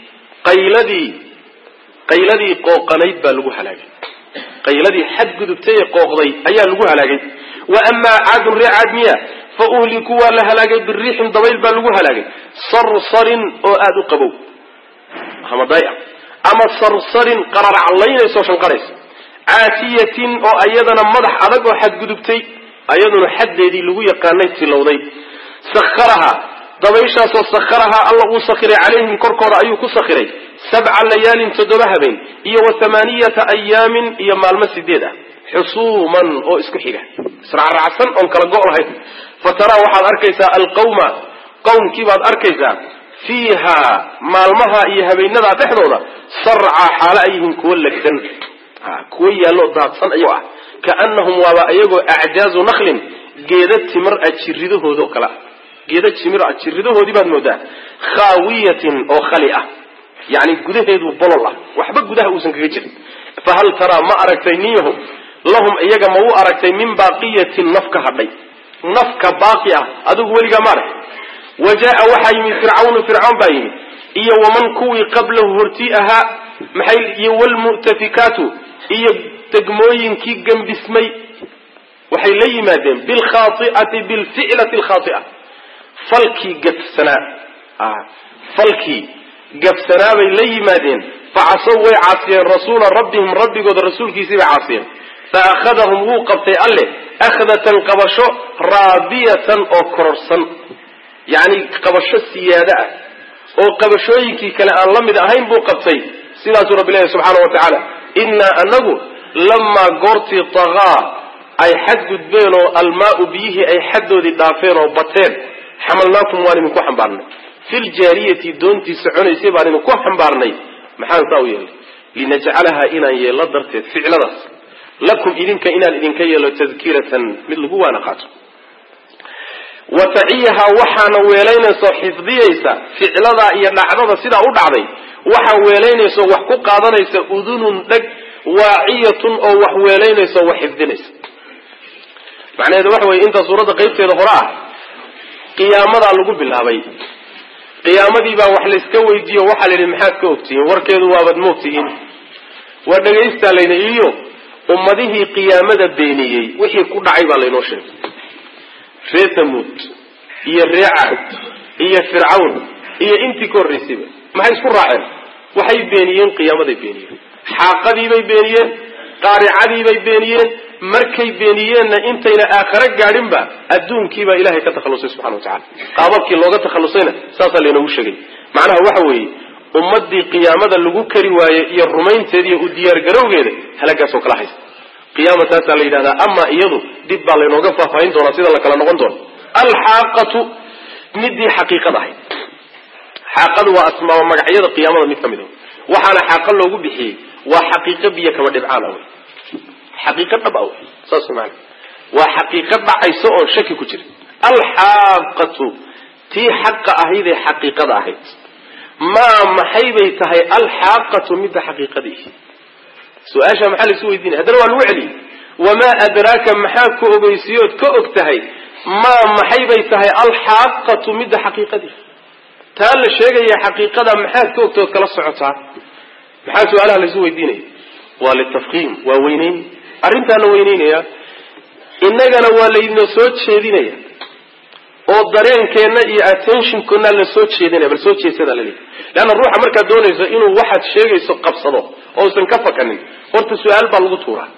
قيلدي قوقنيد بالغوها لاقي قيلدي حد قدبتي قوقضي أيها لغوها لاقي وأما عاد الرئي عاد مياه فأهلكوا لها لاقي بالريح ضويل بالغوها لاقي صرصر أو آدو قبو هم ضيع أما صرصر قرر علينا يسوشن قريس عاتية أو أيضا مضح أدق وحد قدبتي أيضا حد يدي لغوية قانيت اللوضي سخرها ضويشا سخرها الله سخر عليهم كركور أيوك سخري 7 ليال تدرها بين إيا 8 أيام إيا مالمسديدة حصوما أو اسكحيرة سرع رعسا أو كالقوء هيد فترى واحد أركيسا القوم قوم كيباد أركيسا فيها مالمها إيها بيننا تحضونا سرع حالأيهم كوي يالو داتسان أيوة كأنهم وابا أيقو أعجاز نخل geeda timir ajiridoodoo kala geeda timir ajiridoodii baad moodaa khaawiyatin oo khali ah yani gudaheedu bolol ah waxba gudaha uusan kaga jirin fahal tara ma aragtay niyahu lahum iyaga ma u aragtay min baaqiyatin nafka hadhay nafka baaqi ah adigu weligaa ma arag wajaa waxa yimi fircawn baa yimi iyo waman kuwii qablahu hortii ahaa maxay iyo walmu'tafikaatu iyo degmooyinkii gambismay waxay la yimaadeen bilkhaati'ati bilficlati alkhaati'a falkii gabsanaa bay la yimaadeen facasow way caasiyeen rasuula rabbihim rabbigooda rasuulkiisii bay caasiyeen faakhadahum wuu qabtay alle akhdatan qabasho raabiyatan oo kororsan yani qabasho siyaada ah oo qabashooyinkii kale aan la mid ahayn buu qabtay sidaasuu rabbi leeyahay subxaana wa tacaala innaa anagu lamaa goortii tagaa ay xadgudbeen oo almaau biyihii ay xaddoodii dhaafeen oo bateen xamalnaakum waan idinku xambaarnay filjaariyati doontii soconaysay baan idinku xambaarnay maxaan saa u yeelay linajcalaha inaan yeello darteed ficladaas lakum idinka inaan idinka yeelo tadkiratan mid lagu waana qaato wataciyaha waxaana weelaynayso xifdiyaysa ficladaa iyo dhacdada sidaa u dhacday waxaa weelaynayso wax ku qaadanaysa udunun dheg waaciyatun oo wax weelaynayso wax xifdinaysa macnaheedu waxa weye inta suuradda qaybteeda hore ah qiyaamadaa lagu bilaabay qiyaamadii baa wax layska weydiiyo waxaa la yidhi maxaad ka ogtihiin warkeedu waabaad maogtihiin waa dhagaystaa layna iyo ummadihii qiyaamada beeniyey wixii ku dhacay baa laynoo sheegay reer tamuud iyo reer cad iyo fircawn iyo intii ka horraysayba maxay isku raaceen waxay beeniyeen qiyaamaday beeniyeen xaaqadiibay beeniyeen qaaricadiibay beeniyeen markay beeniyeenna intayna aakhare gaadhinba adduunkiibaa ilaahay ka takhallusay subxana wa tacala qaababkii looga takhallusayna saasaa laynoogu sheegay macnaha waxa weeye ummadii qiyaamada lagu kari waaye iyo rumaynteeda iyo u diyaargarowgeeda halagaasoo kala haysta qiyaama taasaa la yidhahdaa ama iyadu dib baa laynooga faahfaahin doonaa sida la kala noqon doono alxaaqatu midii xaqiiqad ahayd xaaqadu waa asmaaba magacyada qiyaamada mid ka mid a waxaana xaaqa loogu bixiyey waa xaqiiqo biyo kama dhibcaan awey xaqiiqo dhab awey saas maana waa xaqiiqo dhacayso oon shaki ku jirin alxaaqatu tii xaqa ahayd ee xaqiiqada ahayd maa maxay bay tahay alxaaqatu midda xaqiiqadii su-aasha maxaa laisu weydiinaya haddana waa lagu celiyey wamaa adraaka maxaa ku ogeysiyood ka og tahay maa maxay bay tahay alxaaqatu midda xaqiiqadii taa la sheegaya xaqiiqada maxaad ka ogtood kala socotaa maxaa su-aalaha laisu weydiinaya waa litafkiim waa weyneyn arrintaana weyneynaya innagana waa laydinoo soo jeedinaya oo dareenkeenna iyo attentionkana la soo jeedinaya bal soo jeedsada la leeyahay leanna ruuxa markaad doonayso inuu waxaad sheegayso qabsado ousan ka fakanin horta su-aal baa lagu tuuraa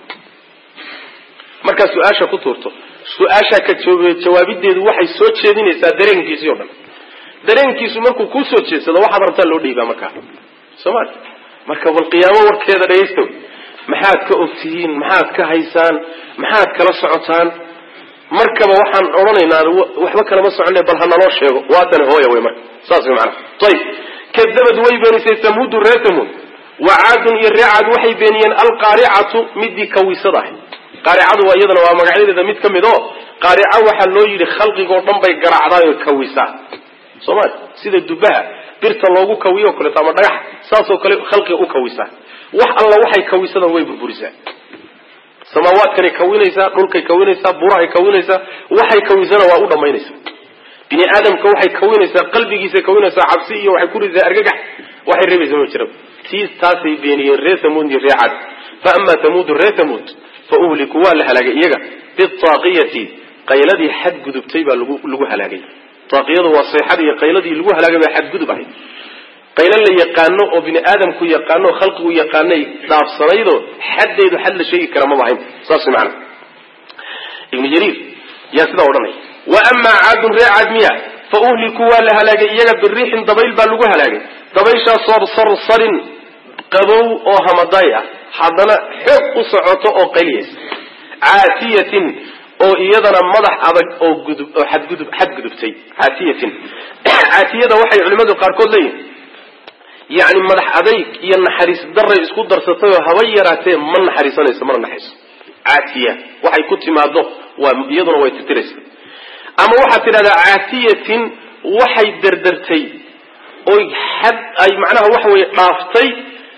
markaad su-aasha ku tuurto su-aasha ka jawaabideedu waxay soo jeedinaysaa dareenkiisii o dhan dareenkiisu markuu kuu soo jeedsado waxaad rabtaa loo dhiibaa markaa soomali marka bal qiyaamo warkeeda dhagaysta maxaad ka ogtihiin maxaad ka haysaan maxaad kala socotaan markaba waxaan odhanaynaa waxba kalama soconay bal ha naloo sheego waatani hooya wey marka saas way macnaha ayib kadabad way beenisay samuudu reer samuud wacaadun iyo reer caad waxay beeniyeen alqaaricatu midii kawisada ahayd qaaricadu waa iyadana waa magacyadeeda mid ka mid oo qaarica waxaa loo yidhi khalqigoo dhan bay garacdaayoo kawisaa soomali sida dubaha birta loogu kawiyo o kaleeto ama dhagax saasoo kale khalqiga u kawisaa wax alla waxay kawisadaan way burburisaa samaawaadkanay kawinaysaa dhulkay kawinaysaa burahay kawinaysaa waxay kawisana waa u dhamaynaysaa bini aadamka waxay kawinaysaa qalbigiisay kawinaysaa cabsi iyo waxay ku ridaa argagax waxay reebaysa ma jira taasay beeniyeen reer samuud iyo reer cad fa ama tamuudu reer samuud fa uhliku waa la halaagay iyaga biaaqiyati qayladii xadgudubtay baa lagu halaagay aaqiyadu waa seexadii iyo qayladii lagu halaagay baa xadgudub ahayd qaylo la yaqaano oo bini aadamku yaqaano khalqigu yaqaanay dhaafsanaydoo xaddeedu xad la sheegi kara maba ahayn saas macna ibnu jariir yaa sidaa odhanaya wa amaa caadun ree caad miya fa uhliku waa la halaagay iyaga biriixin dabayl baa lagu halaagay dabayshaasoo sarsarin qabow oo hamadaay ah haddana xoog u socoto oo qayliyaysa caasiyatin oo iyadana madax adag oo xadgudubtay caasiyatin caasiyada waxay culimadu qaarkood leeyihin yani madax adayg iyo naxariis daray isku darsatay oo haba yaraatee ma naxariisanayso mana naxayso caatiya waxay ku timaado waa iyaduna way tirtiraysaa ama waxaad tidhahdaa caatiyatin waxay derdertay oy xad ay macnaha waxa weeye dhaaftay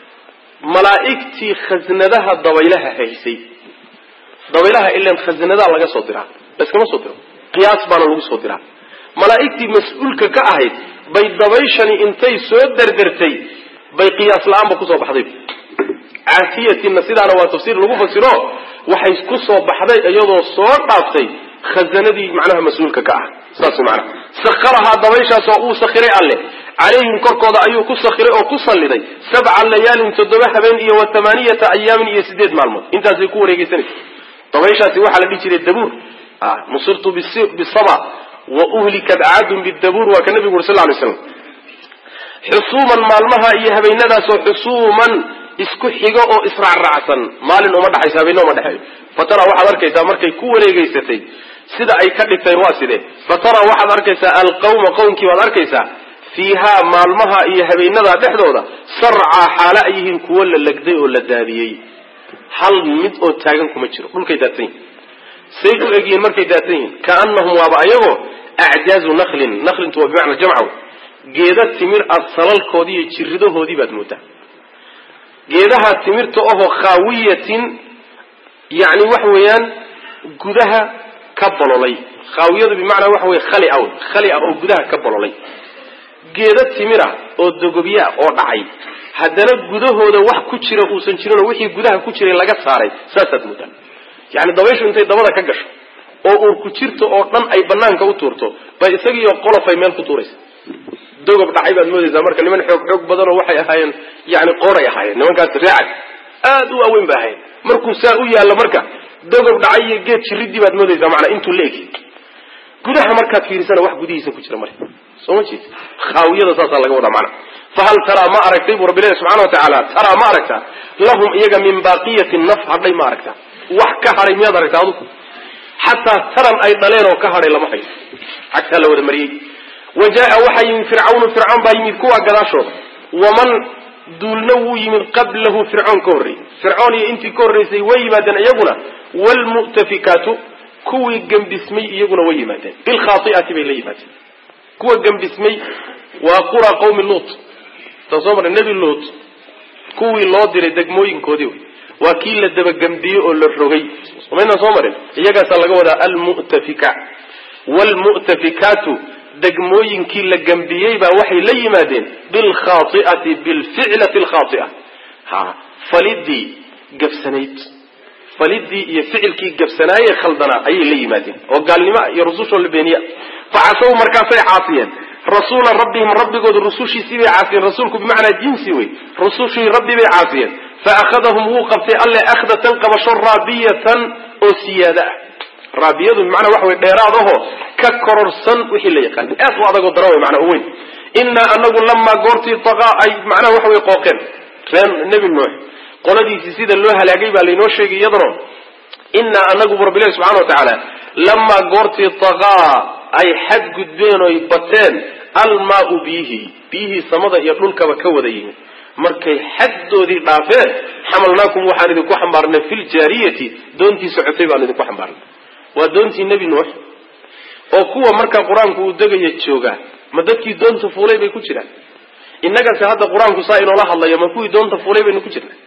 malaa'igtii khasnadaha dabaylaha haysay dabaylaha ilaan khasnadaha laga soo diraa iskama soo diro qiyaas baana lagu soo diraa malaa'igtii mas-uulka ka ahayd bay dabayshani intay soo derdertay bay qiyaas la-aanba kusoo baxday caasiyatinna sidaana waa tafsiir lagu fasiro waxay ku soo baxday iyadoo soo dhaaftay khazanadii macnaha mas-uulka ka ah saas macnaha sakharaha dabayshaas oo uu sakhiray alle calayhim korkooda ayuu ku sakhiray oo ku salliday 7 layaalin 7 habeen iyo 8 ayaamin iyo 8 maalmood intaasay ku wareegaysanaysa dabayshaasi waxaa la dhihi jiray dabuur nusirtu bisaba wa uhlikat aadun bidabuur waa ka nabigu sallallahu alayhi wasallam xusuuman maalmaha iyo habeenadaasoo xusuuman isku xigo oo israacraacsan maalin uma dhaxaysa habeen uma dhaxayo fatara waxaad arkaysaa markay ku wareegaysatay sida ay ka dhigtay waa sidee fatara waxaad arkaysaa alqawma qowmkii waad arkaysaa fiiha maalmaha iyo habeenada dhexdooda sarca xaala ay yihiin kuwo la lagday oo la daadiyey hal mid oo taagan kuma jiro dhulkay daadsan yihiin say u egyihiin markay daadsan yihiin kaannahum waaba ayagoo acjaazu naklintu waa bimacna jamcaw geeda timir ah salalkoodii iyo jiridahoodii baad moodaa geedaha timirta ahoo khaawiyatin yani waxa weeyaan gudaha ka bololay khaawiyadu bimacnaa waxa weye khali ah oo gudaha ka bololay geeda timira oo dogobya oo dhacay haddana gudahooda wax ku jira uusan jirinoo wixii gudaha ku jiray laga saaray saasaad moodaa yani dabayshu intay dabada ka gasho oo uur ku jirto oo dhan ay banaanka u tuurto bay isagiiyo qolofay meel ku tuuraysa dogob dhacay baad moodaysaa marka niman xoog badanoo waxay ahaayeen yani qooray ahaayeen nimankaas reecad aad u waaweyn ba ahayen markuu saa u yaallo marka dogob dhacay iyo geed jiridii baad moodaysaa macnaa intuu la egi gudaha markaad fiirisana wax gudihiisa ku jira male soo ma jeed khaawiyada saasaa laga wadaa macna fahal taraa ma aragtay buu rabbi ilahi subxana watacaala taraa ma aragtaa lahum iyaga min baaqiyati naf hadhay ma aragtaa wax ka hadhay miyaad aragtaa adugu xataa taran ay dhaleen oo ka hadhay lama hayo cagtaa la wada mariyey wajaa waxaa yimid fircawn baa yimid kuwaa gadaashooda waman duulna wuu yimid qablahu fircoon ka horreeyey fircoon iyo intii ka horraysay way yimaadeen iyaguna waalmu'tafikaatu kuwii gambismay iyaguna way yimaadeen bilkhaati'ati bay la yimaadeen kuwa gambismay waa qura qawmi luut taa soo maray nebi luut kuwii loo diray degmooyinkoodii waa kii la dabagambiyey oo la rogay somayna soo marin iyagaasaa laga wadaa almu'tafika waalmu'tafikaatu degmooyinkii la gambiyey baa waxay la yimaadeen bilkhaati'ati bilficlati alkhaati'a falidii gabsanayd falidii iyo ficilkii gabsanaayee khaldanaa ayay la yimaadeen oo gaalnimo iyo rusushoo la beeniya facasaw markaasay caasiyeen rasuula rabbihim rabbigooda rusushiisii bay caasiyeen rasuulku bimacnaa jinsi wey rusushii rabbi bay caasiyeen faأkhadahum wuu qabtay alle akhdatan qabasho raabiyatan oo siyaada ah raabiyadu bimacnaa waxa wey dheeraadaho ka kororsan wixii la yaqaan aad u adagoo daran wey macnaa weyn inaa anagu lamaa goortii taqaa ay macnaha waxa wey qooqeen reer nebi nuux qoladiisii sida loo halaagay baa laynoo sheegay iyadano inaa anagu bu rabbilahi subxana watacaala lamaa goortii taqaa ay xadgudbeen oy bateen almaau biyihii samada iyo dhulkaba ka wada yimid markay xaddoodii dhaafeen xamalnaakum waxaan idinku xambaarnay fi ljaariyati doontii socotay baan idinku xambaarnay waa doontii nebi nuux oo kuwa markaa qur-aanku uu degaya joogaa ma dadkii doonta fuulay bay ku jiraan innagase hadda qur-aanku saa inoola hadlayo ma kuwii doonta fuulay baynu ku jirnay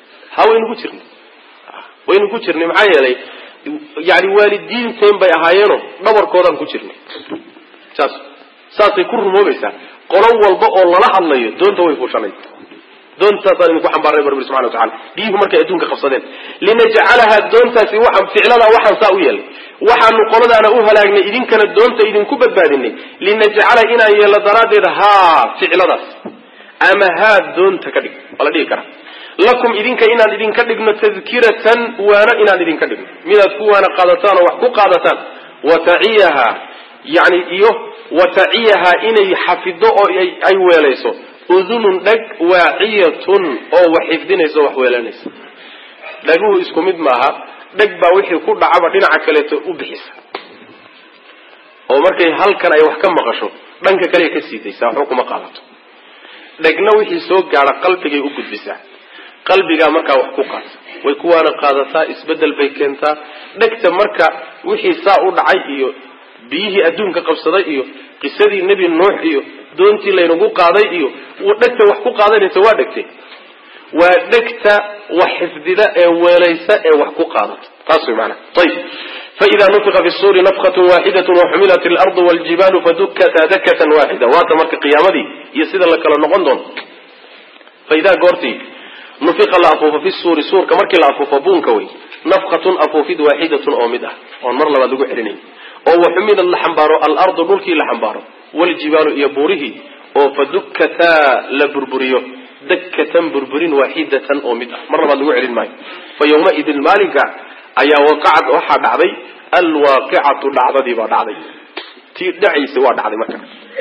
waynu ku jirnay maxaa yeelay yani waalidiinteen bay ahaayeeno dhabarkoodaan ku jirnay saasay ku rumoobaysaa qolo walba oo lala hadlayo doonta way fuushanayd doontaasaan idinku xambaarnay rabbi subxana watacala biyuhu markay adduunka qabsadeen linajcalaha doontaasi ficladaa waxaan saa u yeelnay waxaanu qoladaana u halaagnay idinkana doonta idinku badbaadinay linajcala inaan yeelno daraaddeed ficladaas ama doonta ka dhig waa la dhigi karaa lakum idinka inaan idinka dhigno tadkiratan waana inaan idinka dhigno midaad ku waana qaadataan oo wax ku qaadataan wataciyaha yani iyo wataciyaha inay xafido oo ay weelayso udunun dhag waaciyatun oo wax xifdinaysa o wax weelanaysa dhaguhu isku mid maaha dhag baa wixii ku dhacaba dhinaca kaleeto u bixisa oo markay halkan ay wax ka maqasho dhanka kale ka siidaysaa waxba kuma qaadato dhagna wixii soo gaadha qalbigay u gudbisaa qalbigaa markaa wax ku qaata way kuwaana qaadataa isbedel bay keentaa dhegta marka wixii saa u dhacay iyo biyihii adduunka qabsaday iyo qisadii nebi nuux iyo doontii laynagu qaaday iyo dhegta wax ku qaadanaysa waa dhegtay waa dhegta wax xifdida ee weelaysa ee wax ku qaadata taas way macna ayib فإذا نفخ في الصور نفخة واحدة وحملت الأرض والجبال فدكتا دكة واحدة واتمرك قيامتي يسيد لك لنقندون فإذا قرتي نفخ الأفوف في الصور صور كمرك الأفوف بونكوي نفخة أفوفيد واحدة أومدة ونمر لما دقوا حريني وحمل اللحنبارو الأرض ملكي اللحنبارو والجبال يبوره فدكتا لبربريو دكة بربرين واحدة أومدة مر لما دقوا حرين ماي فيومئذ المالك ayaa waqacad waxa dhacday alwaaqi'atu dhacdadii baa dhacday tii dhacaysa waa dhacday marka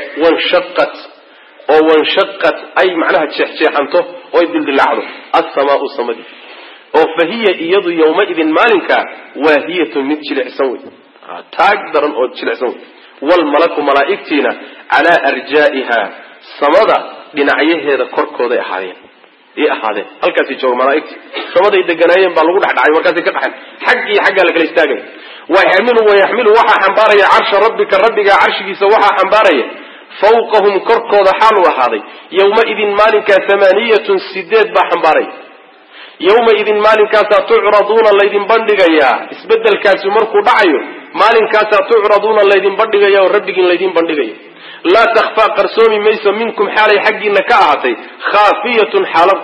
wanshaqqat ay macnaha jeexjeexanto oo dildilacdo as-samaa'u samadi oo fahiya iyadu yawma idin maalinka waahiyatu mid jilicsan way taag daran oo jilicsan way wal malaku malaa'iktina ala arjaa'iha samada dhinacyaheeda korkooda ahaadeen halkaasi joog malaa'ikti samaday deganaayeen baa lagu dhaxdhacay markaas ka dhaxan xagga la kala istaagay ويحمل وحا حنباريا عرش ربك عرشيسا وحا حنباريا فوقهم كركودا حالوا هذا يومئذ مالك 8 سداد با حنباريا يومئذ مالك تعرضون الذين بندغيا اسبدل كاسو مركو دعيو مالك تعرضون الذين بندغيا وربك الذين بندغيا لا تخفى قرصون ميس منكم حالي حقي نكاعتي خافية حالة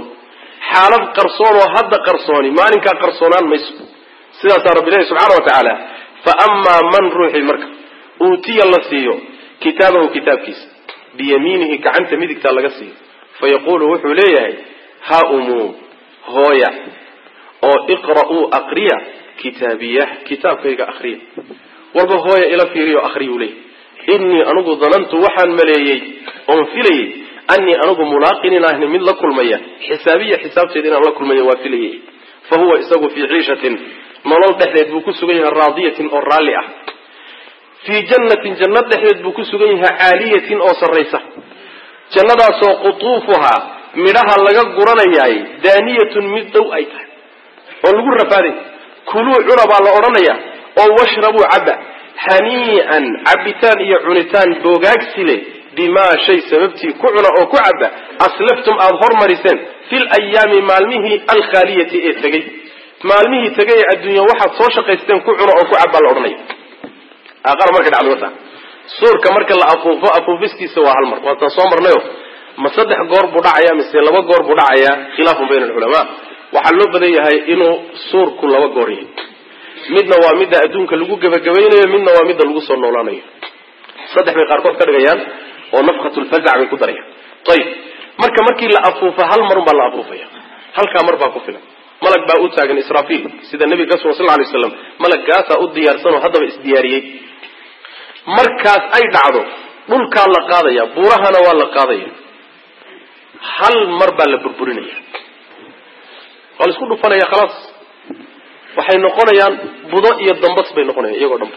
قرصون وهد قرصوني مالك قرصونان ميس سيدة رب الله سبحانه وتعالى فأما من روح المركب أوتي الله سيو كتابه كتاب كيس بيمينه كعنت ميدك تالغسي فيقول وحو ليه ها أمو هويا أو اقرأوا أقريا كتابية كتاب كيك أخريا وربو هويا إلى فيريو أخريو ليه إني أنقو ظننت وحن مليي أنفلي أني أنقو ملاقين أهل من لكل مياه حسابية حساب سيدنا لكل مياه وافلي فهو إساق في عيشة ملول دحديد بو كسغيها راضية أو رالئة في جنة دحديد بو كسغيها عالية أو سريسة جنة سو قطوفها مراها لغا قرانياي دانية مدو أيضا ونقول رفادي كلوا عربا لأرانيا أو واشربوا عبا هنيئا عبتان يعنتان بوغاكسلي بما شيء سببتي كعنا أو كعبا أسلفتم أظهر مرسان في الأيام مالمه الخالية إيتغي مالمه تغي الدنيا واحد صوشق يستن كعنا أو كعبا الأرنية أقال مركز على الوطن سور كمركز أفوفسكي سوا هالمر وتصامر له مصدح قور بدعيا مثل لبا قور بدعيا خلاف بين العلماء وحلو بدي هاي إنه سور كل لبا قوريه midna waa midda adduunka lagu gabagabaynayo midna waa midda lagu soo noolaanayo saddex bay qaarkood ka dhigayaan oo nafqatul fazac bay ku darayaan tayib markii la afuufa hal mar baa la afuufaya halka mar baa ku filan malag baa u taagan Israafil sida nabiga sallallahu alayhi wasallam malagaas u diyaarsan oo hadaba isdiyaariyay markaas ay dhacdo dhulka la qaadaya buurahana waa la qaadaya hal mar baa la burburinaya wal isku dhufanaya khalaas waxay noqonayaan budo iyo dambas bay noqonayaan iyagoo dhanba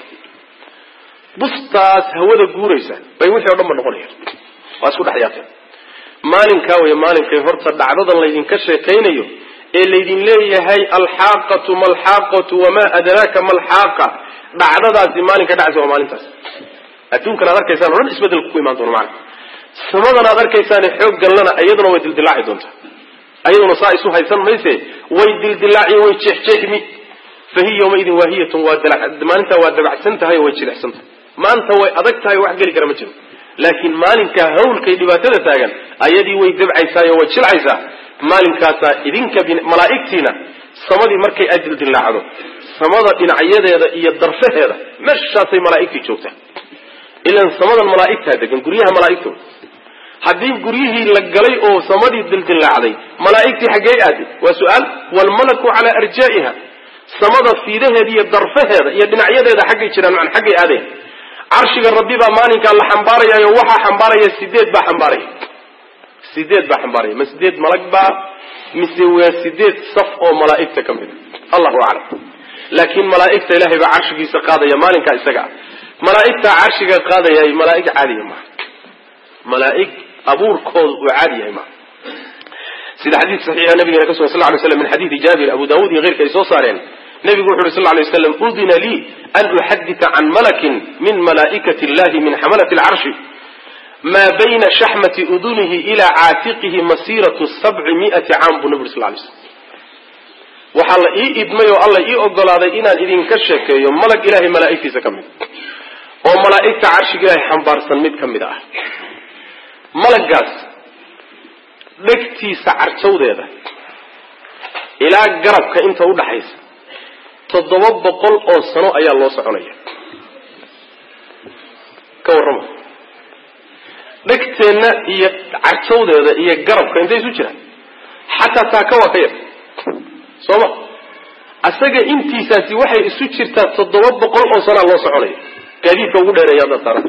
bustaas hawada guuraysa bay wixii oo dhanba noqonayaan waa isku dhaxyaaqeen maalinkay horta dhacdadan la idin ka sheekaynayo ee la idin leeyahay alxaaqatu malxaaqatu wama adraaka malxaaqa dhacdadaasi maalinka dhacaysa waa maalintaas adduunkan aad arkaysaan oo dhan isbedel ku imaan doona macna samadan aad arkaysaan xoog galana iyaduna way dildilaaci doontaa iyaduna saa isu haysan mayse way dildilaaci way jeexjeexmi فهي يومئذ واهية ما أنت وادبع سنتها وجل حسنتها ما أنت وأدقتها وحقل كرمجل لكن مالك هول كي دباتها تاجن أيدي ويدبع عيسى وجل عيسى مالك كاسا إذنك ملائكتنا صمدي مركي أجل دل عدو صمد إن عيادة يدرسه هذا مش شاطي ملائكتي شوفته إلا صمد الملائكة هذا كن قريها ملائكته حديث قريه لقلي أو صمدي دل عدي ملائكتي حقيقاتي وسؤال والملك على أرجائها samada fiidaheeda iyo darfaheeda iyo dhinacyadeeda xaggay jiraan macna xaggay aadeen arshiga rabbi baa maalinka la xambaarayo waxa xambaaraya 8 baa xambaaraya ma 8 malag baa mise waa 8 saf oo malaa'ikta kamid Allahu a'lam laakiin malaa'ikta ilaahay baa arshigiisa qaadaya maalinka isaga malaa'ikta arshiga qaadaya malaa'ik caadi ma malaa'ik abuurkood oo caadi ma sida xadiis saxiix ah nabiga sallallahu alayhi wasallam min xadiis Jaabir Abu Daawud iyo غيرك ay soo saareen nabigu wuxuu sallallahu alayhi wasallam udina li an uhadditha an malakin min malaa'ikati llahi min hamalati al-'arsh ma bayna shahmati udunihi ila 'atiqihi masiratu 700 'am bu nabiga sallallahu alayhi wasallam waxa la ii idmay oo Allah ii ogolaaday inaan idin ka sheekeeyo malag ilaahi malaa'iktiisa kamid oo malaa'ikta 'arshiga ilaahi xambaarsan mid kamid ah malagaas dhegtiisa carjawdeeda ilaa garabka inta u dhaxaysa 700 oo sano ayaa loo soconaya ka warrama dhegteena iyo carjawdeeda iyo garabka intay isu jiraan xataa taaka waa ka yar soma asaga intiisaasi waxay isu jirtaa 700 oo sano loo soconaya gaadiidka ugu dheereeya dad taran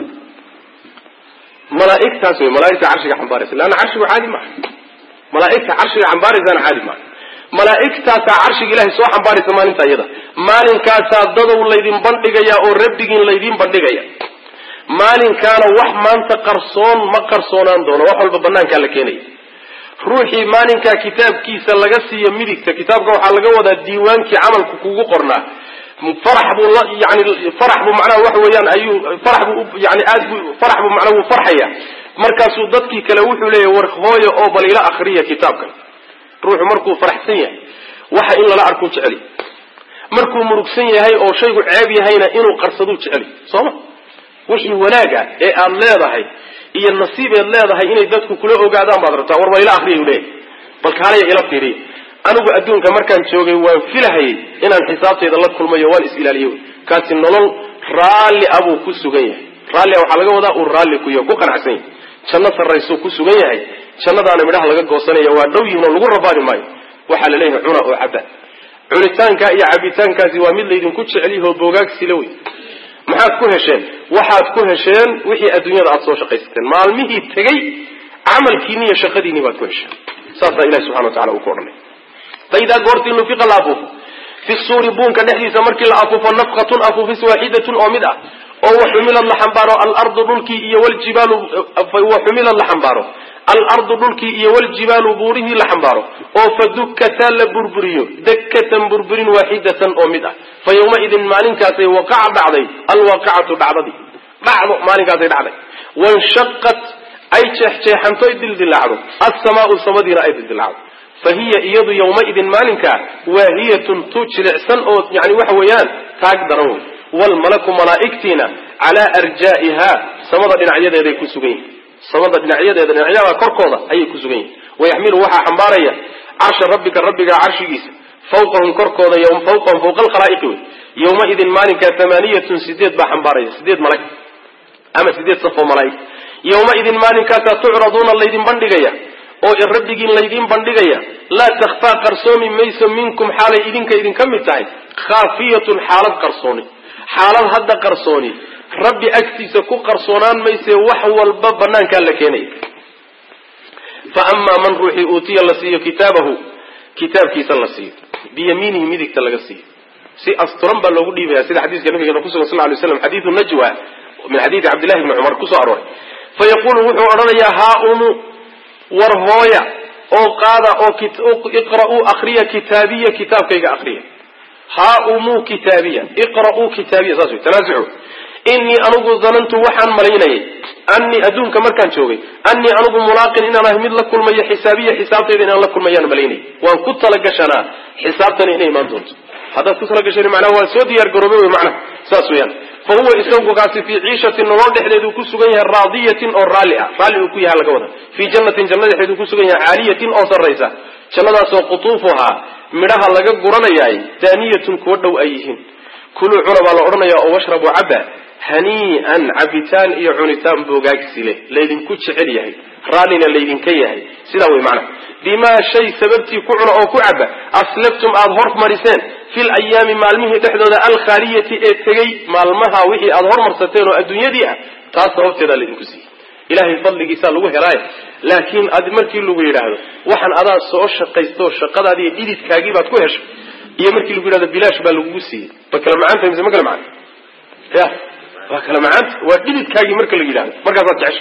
malaa'iktaas way malaa'ikta carshiga xambaaraysa laana carshigu caadi ma malaa'ikta carshiga xambaaraysa caadi ma malaa'iktaas carshiga ilaahay soo xambaaraysa maalinta iyada maalinkaas dadaw leedin bandhigaya oo rabbigiin leedin bandhigaya maalinkaana wax maanta qarsoon ma qarsoonaan doono wax walba banaanka la keenay ruuxii maalinka kitaabkiisa laga siiyo midigta kitaabka waxa laga wadaa diiwaankii amalku kugu qornaa فرح بو يعني فرح بو معناه waxa weeyaan ayuu فرح buu yani aad buu فرح buu macnaha uu farxaya markaasuu dadkii kale wuxuu leeyahay war hooyo oo bal ila akhriya kitaabkan ruuxu markuu faraxsan yahay waxa in la arko jecel markuu murugsan yahay oo shaygu ceeb yahayna inuu qarsado jecel sooma wixii wanaaga ee aan leedahay iyo nasiibeed leedahay inay dadku kula ogaadaan baad rabtaa war ila akhriyo leeyahay bal kaalay ila fiiriyo anigu adduunka markaan joogay waan filahay inaan xisaabteeda la kulmayo waan is ilaaliyo kaasi nolol raali abu ku sugan yahay raali waxa laga wadaa uu raali ku yahay ku qanacsan yahay janno sarreyso ku sugan yahay jannadaana midhaha laga goosanaya waa dhow yihiin lagu rabaani maayo waxa la leeyahay cuna oo cabba cunitaanka iyo cabitaankaasi waa mid leedin ku jeceliyo boogaagsi lawey maxaad ku hesheen waxaad ku hesheen wixii adduunyada aad soo shaqaysteen maalmihii tagay amalkiina iyo shaqadiina baad ku hesheen saasa ilaahay subhanahu wa ta'ala uu koornay فإذا قرت نفق الأفوف في السور بون كنحديث مركي الأفوف نفقة أفوف واحدة أو مدأ أو حمل اللحنبار الأرض دلكي والجبال وحمل اللحنبار الأرض دلكي والجبال بوره اللحنبار أو فدكة لبربريو دكة بربر واحدة أو مدأ فيومئذ مالنكاتي وقع بعضي الواقعة بعضي بعض مالنكاتي بعضي وانشقت أي تحتحنتي دلدلعه السماء السماء رأيت دلدلعه فهي إيض يومئذ مالك وهي تجرع سنة يعني وحويان تقدرون والملك ملائكتنا على أرجائها صمد دنعية ذي كسوجين صمد دنعية ذي دنعية كركوضة أي كسوجين ويحمل وحى حمبارية عرش ربك عرش جيس فوقهم كركوضة يوم فوقهم فوق الخلائق يومئذ مالك 8 سديد بحمبارية سديد ملك أما سديد صفو ملائك يومئذ مالك تعرضون الليل بندقية oo rabbigiin leedin bandhigaya la takhfa qarsoomi mayso minkum xaalay idinka idin kamid tahay khafiyatun xaalad qarsooni xaalad hadda qarsooni rabbi agtiisa ku qarsoonaan mayse wax walba banaanka la keenay fa amma man ruuhi utiya la siiyo kitaabahu kitaabkiisa la siiyo biyaminihi midigta laga siiyo si asturan baa loogu dhiibaya sida xadiiska nabiga sallallahu alayhi wasallam xadiithu najwa min xadiith abdullah ibn umar ku soo aroray fa yaqulu wuxuu oranayaa haa'umu warhooya oo qaada oo iqra'u akhriya kitaabiya kitaabkayga akhriya haa'umu kitaabiya iqra'u kitaabiya saasu tanaasucu inni anugu zanantu waxaan malaynayay anni adduunka markaan joogay anni anugu mulaaqin inaan ahay mid la kulmayo xisaabiya xisaabtayda inaan la kulmayaan malaynayay waan ku talagashanaa xisaabtani inay imaan doonto haddaad ku talagashan macnaha waa soo diyaar garoobay way macnaha saas weeyaan فهو إسلام قاسي في عيشة النور حديث كسجنها راضية أو رالئة رالئة كيها لجوده في جنة حديث كسجنها عالية أو سريسة جنة سقطوفها مرها لجا قرنا ياي ثانية كودو أيهن كلوا عرب على عرنا يا أو واشربوا عبا هنيئا عبتان إيه عنتان بوجاك سله ليدن كتش عليه رالنا ليدن كيه سلاوي معنا بما شيء سببتي كعنا أو كعبة أسلفتم أظهر مرسان في الأيام مالمه تحدث الخارية التجي مالمها وحي أظهر مرستين والدنيا دي تصرفت ذا للكسي إلهي فضل جسال وهي راي لكن أدمرك اللي بيره وحن أضاء سوش قيستوش شقة هذه إيدت كاجيبات كويش يمرك اللي بيره بلاش بالوجوسي بكلام عنه زي ما كلام عنه يا بكلام عنه وإيدت كاجي مرك اللي بيره مرك هذا تعيش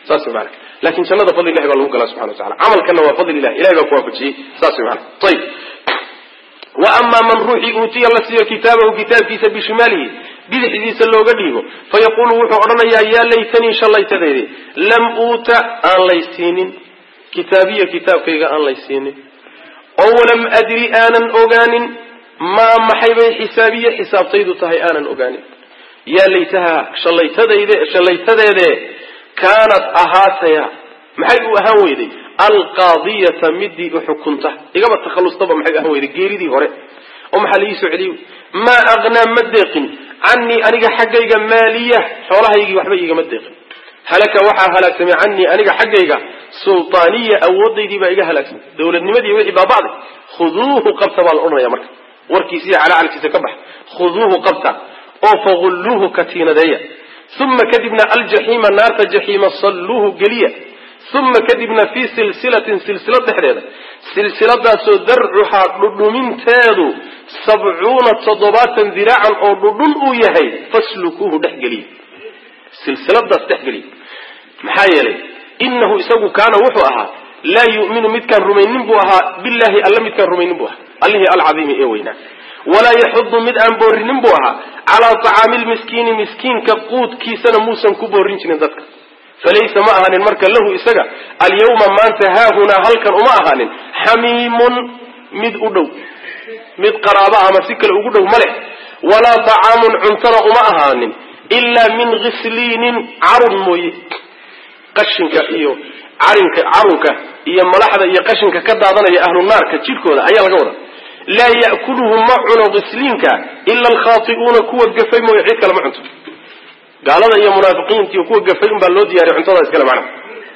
saas macna laakiin jannada fadli ilahi baa lagu galaa subhanahu wa ta'ala amalkana waa fadli ilahi baa ku waafajiyay saas macna tayib wa amma man ruhi utiya la siyo kitaabahu kitaabkiisa bishimalihi bidixdiisa looga dhiibo fayaqulu wuxuu odhanayaa yaa laytani shallaytadeedi lam uuta aan laysiinin kitaabiya kitaabkayga aan laysiinin oo walam adri aanan ogaanin maa maxay bay xisaabiya xisaabtaydu tahay aanan ogaanin yaa laytaha shallaytadeede kaanat ahaataya maxay u ahaan weyday alqaadiyata midii u xukunta igaba takhallustaba maxay ahaan weyday geeridii hore oo maxaa la ii soo celiyey maa aghnaa ma deeqin canii aniga xaggayga maaliya xoolahaygii waxba igama deeqin halaka waxaa halaagsamay canii aniga xaggayga sultaaniya awoodaydii baa iga halaagsamay dawladnimadii wixii baaba'day khuduuhu qabta baa la odhanaya marka warkiisiiyo calacalkiisa ka bax khuduuhu qabta oo fagulluuhu katiinadeeya uma kadibna aljaxiima naarta jaxiima salluuhu geliya uma kadibna fii silsilatin silsilad dhexdeeda silsiladaasoo darcuhaa dhudhuminteedu 70 diraacan oo dhudhun uu yahay faslukuuhu dhexgeliya silsiladaas dhexgeliya maxaa yeelay inahu isagu kaana wuxuu ahaa laa yu'minu midkaan rumaynin buu ahaa billahi alla midkaan rumaynin buu ahaa allihii alcadiimi ee weynaa walaa yaxudu mid aan boorinin buu ahaa calaa tacaami lmiskiini miskiinka quudkiisana muusan ku boorin jirin dadka falaysa ma ahaanin marka lahu isaga alyawma maanta haahunaa halkan uma ahaanin xamiimun mid u dhow mid qaraaba ama si kale ugu dhow male walaa tacaamun cuntana uma ahaanin ilaa min ghisliinin carun mooye qashinka iyo carunka iyo malaxda iyo qashinka ka daadanaya ahlu naarka jidhkooda ayaa laga wadaa laa ya'kuluhu ma cuno ghisliinka ila alkhaati'uuna kuwa gafay mooye cid kale ma cunto gaalada iyo munaafiqiinta iyo kuwa gafay unbaa loo diyaariyay cuntada iskale macna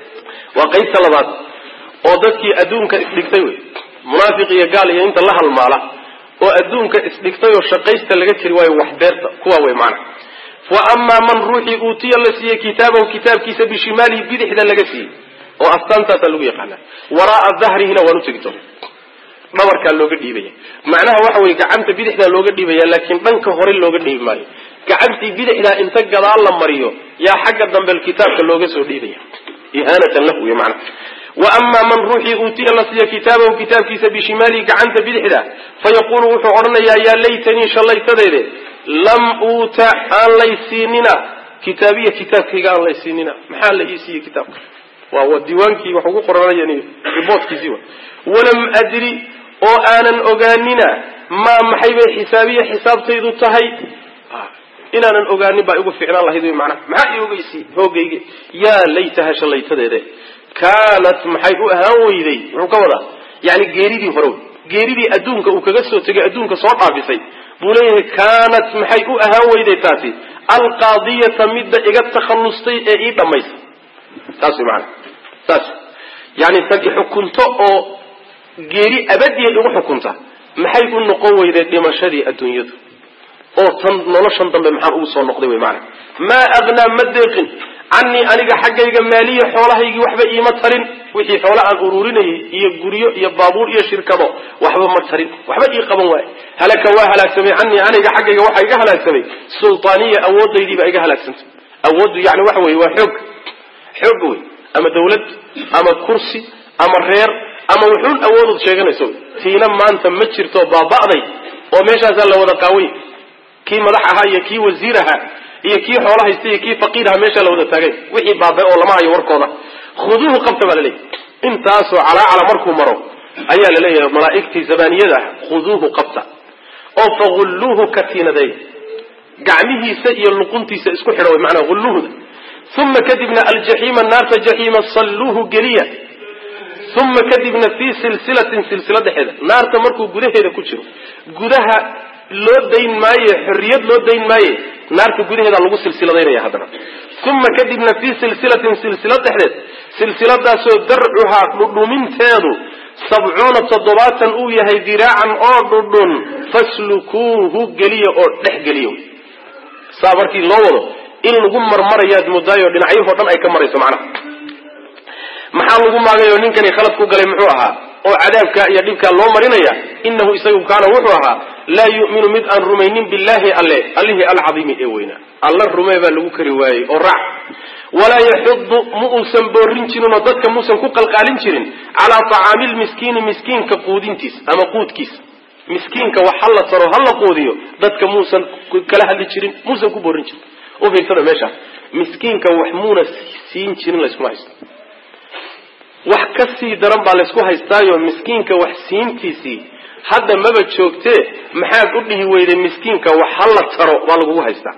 waa qaybta labaad oo dadkii adduunka isdhigtay wey munaafiq iyo gaal iyo inta la halmaala oo adduunka isdhigtay oo shaqaysta laga jiri waayo wax beerta kuwa wey macna wa amaa man ruuxii uutiya la siiyey kitaabahu kitaabkiisa bishimaalihi bidixda laga siiyey oo astaantaasaa lagu yaqaanaa waraa'a dahrihina waan u tegi doona dhabarkaa looga dhiibaya macnaha waxa weye gacanta bidixdaa looga dhiibaya laakiin dhanka hore looga dhiibi maayo gacantii bidixdaa inta gadaal la mariyo yaa xagga dambe kitaabka looga soo dhiibaya ihaanatan lahu wey macnaha wa amaa man ruuxii uutiya la siiya kitaabahu kitaabkiisa bishimaalihi gacanta bidixda fayaqulu wuxuu odhanayaa yaa laytanii shallaytadeede lam uuta aan laysiinina kitaabiya kitaabkayga aan laysiinina maxaa la ii siiyey kitaabka waa diiwaankii wax ugu qoranayeen riboodkiisii wa walam adri oo aanan ogaanina maa maxay bay xisaabiya xisaabtaydu tahay inaanan ogaanin baa igu ficnaan lahayd wey macnaha maxaa ii ogeysi hoogayga yaa laytaha shallaytadeede kaanat maxay u ahaan weyday muxuu ka wadaa yani geeridii hore wey geeridii adduunka uu kaga soo tegay adduunka soo dhaafisay buu leeyahay kaanat maxay u ahaan weyday taasi alqaadiyata midda iga takhallustay ee ii dhammaysa taas wey macana saas yani tan ixukunto oo geeri abadiya igu xukunta maxay u noqon weyday dhimashadii adduunyadu oo tan noloshan dambe maxaan ugu soo noqday wey macana maa aghnaa ma deeqin canii aniga xaggayga maaliya xoolahaygii waxba iima tarin wixii xoola aan ururinayay iyo guryo iyo baabuur iyo shirkado waxba ma tarin waxba ii qaban waaye halaka waa halaagsamay canii aniga xaggayga waxaa iga halaagsamay sultaaniya awoodaydii baa iga halaagsantay awooddu yani waxa weye waa xoog wey ama dawlad ama kursi ama reer ama wuxuun awoodood sheeganayso tiina maanta ma jirto baaba'day oo meeshaasaa la wada qaaway kii madax ahaa iyo kii wasiir ahaa iyo kii xoola haysta iyo kii faqiir ahaa meeshaa la wada taagay wixii baabay oo lama hayo warkooda khuduuhu qabta baa laleeyahay intaasoo calaacala markuu maro ayaa la leeyahay malaa'igtii zabaaniyada ah khuduuhu qabta oo fagulluuhu katiinaday gacmihiisa iyo luquntiisa isku xidho way macnaa gulluuhuda uma kadibna aljaxiima naarta jaxiima salluuhu geliya uma kadibna fii silsilatin silsila dhexeeda naarta markuu gudaheeda ku jiro gudaha loo dayn maaye xorriyad loo dayn maaye naarta gudaheeda lagu silsiladaynaya haddana uma kadibna fii silsilatin silsilad dhexdeed silsiladaasoo darcuhaa dhudhuminteedu 70 uu yahay diraacan oo dhudhun faslukuuhu geliya oo dhex geliyo saa markii loo wado in lagu marmarayaad moodaayo dhinacyahoo dhan ay ka marayso macnaha maxaa lagu maagayo ninkani khalad ku galay muxuu ahaa oo cadaabka iyo dhibkaa loo marinaya inahu isagu kaana wuxuu ahaa لا يؤمن مد أن رمين بالله الله العظيم إيوينا الله الرمي بالله كريواي ورع ولا يحض مؤسا بورنشن وضدك موسى كوكال قالنشن على طعام المسكين مسكين كقودينتيس أما قود كيس مسكين كوحلا صاروا هلا قوديو ضدك موسى كلا هالشرين موسى كبورنشن وفي سنة ماشى مسكين كوحمونا سينشن لا اسمه وحكسي درم على اسمه هيستايو مسكين كوحسينتيسي هذا ما بتشوكته محاك قديه ويد مسكين كوحلا صاروا والله هيستا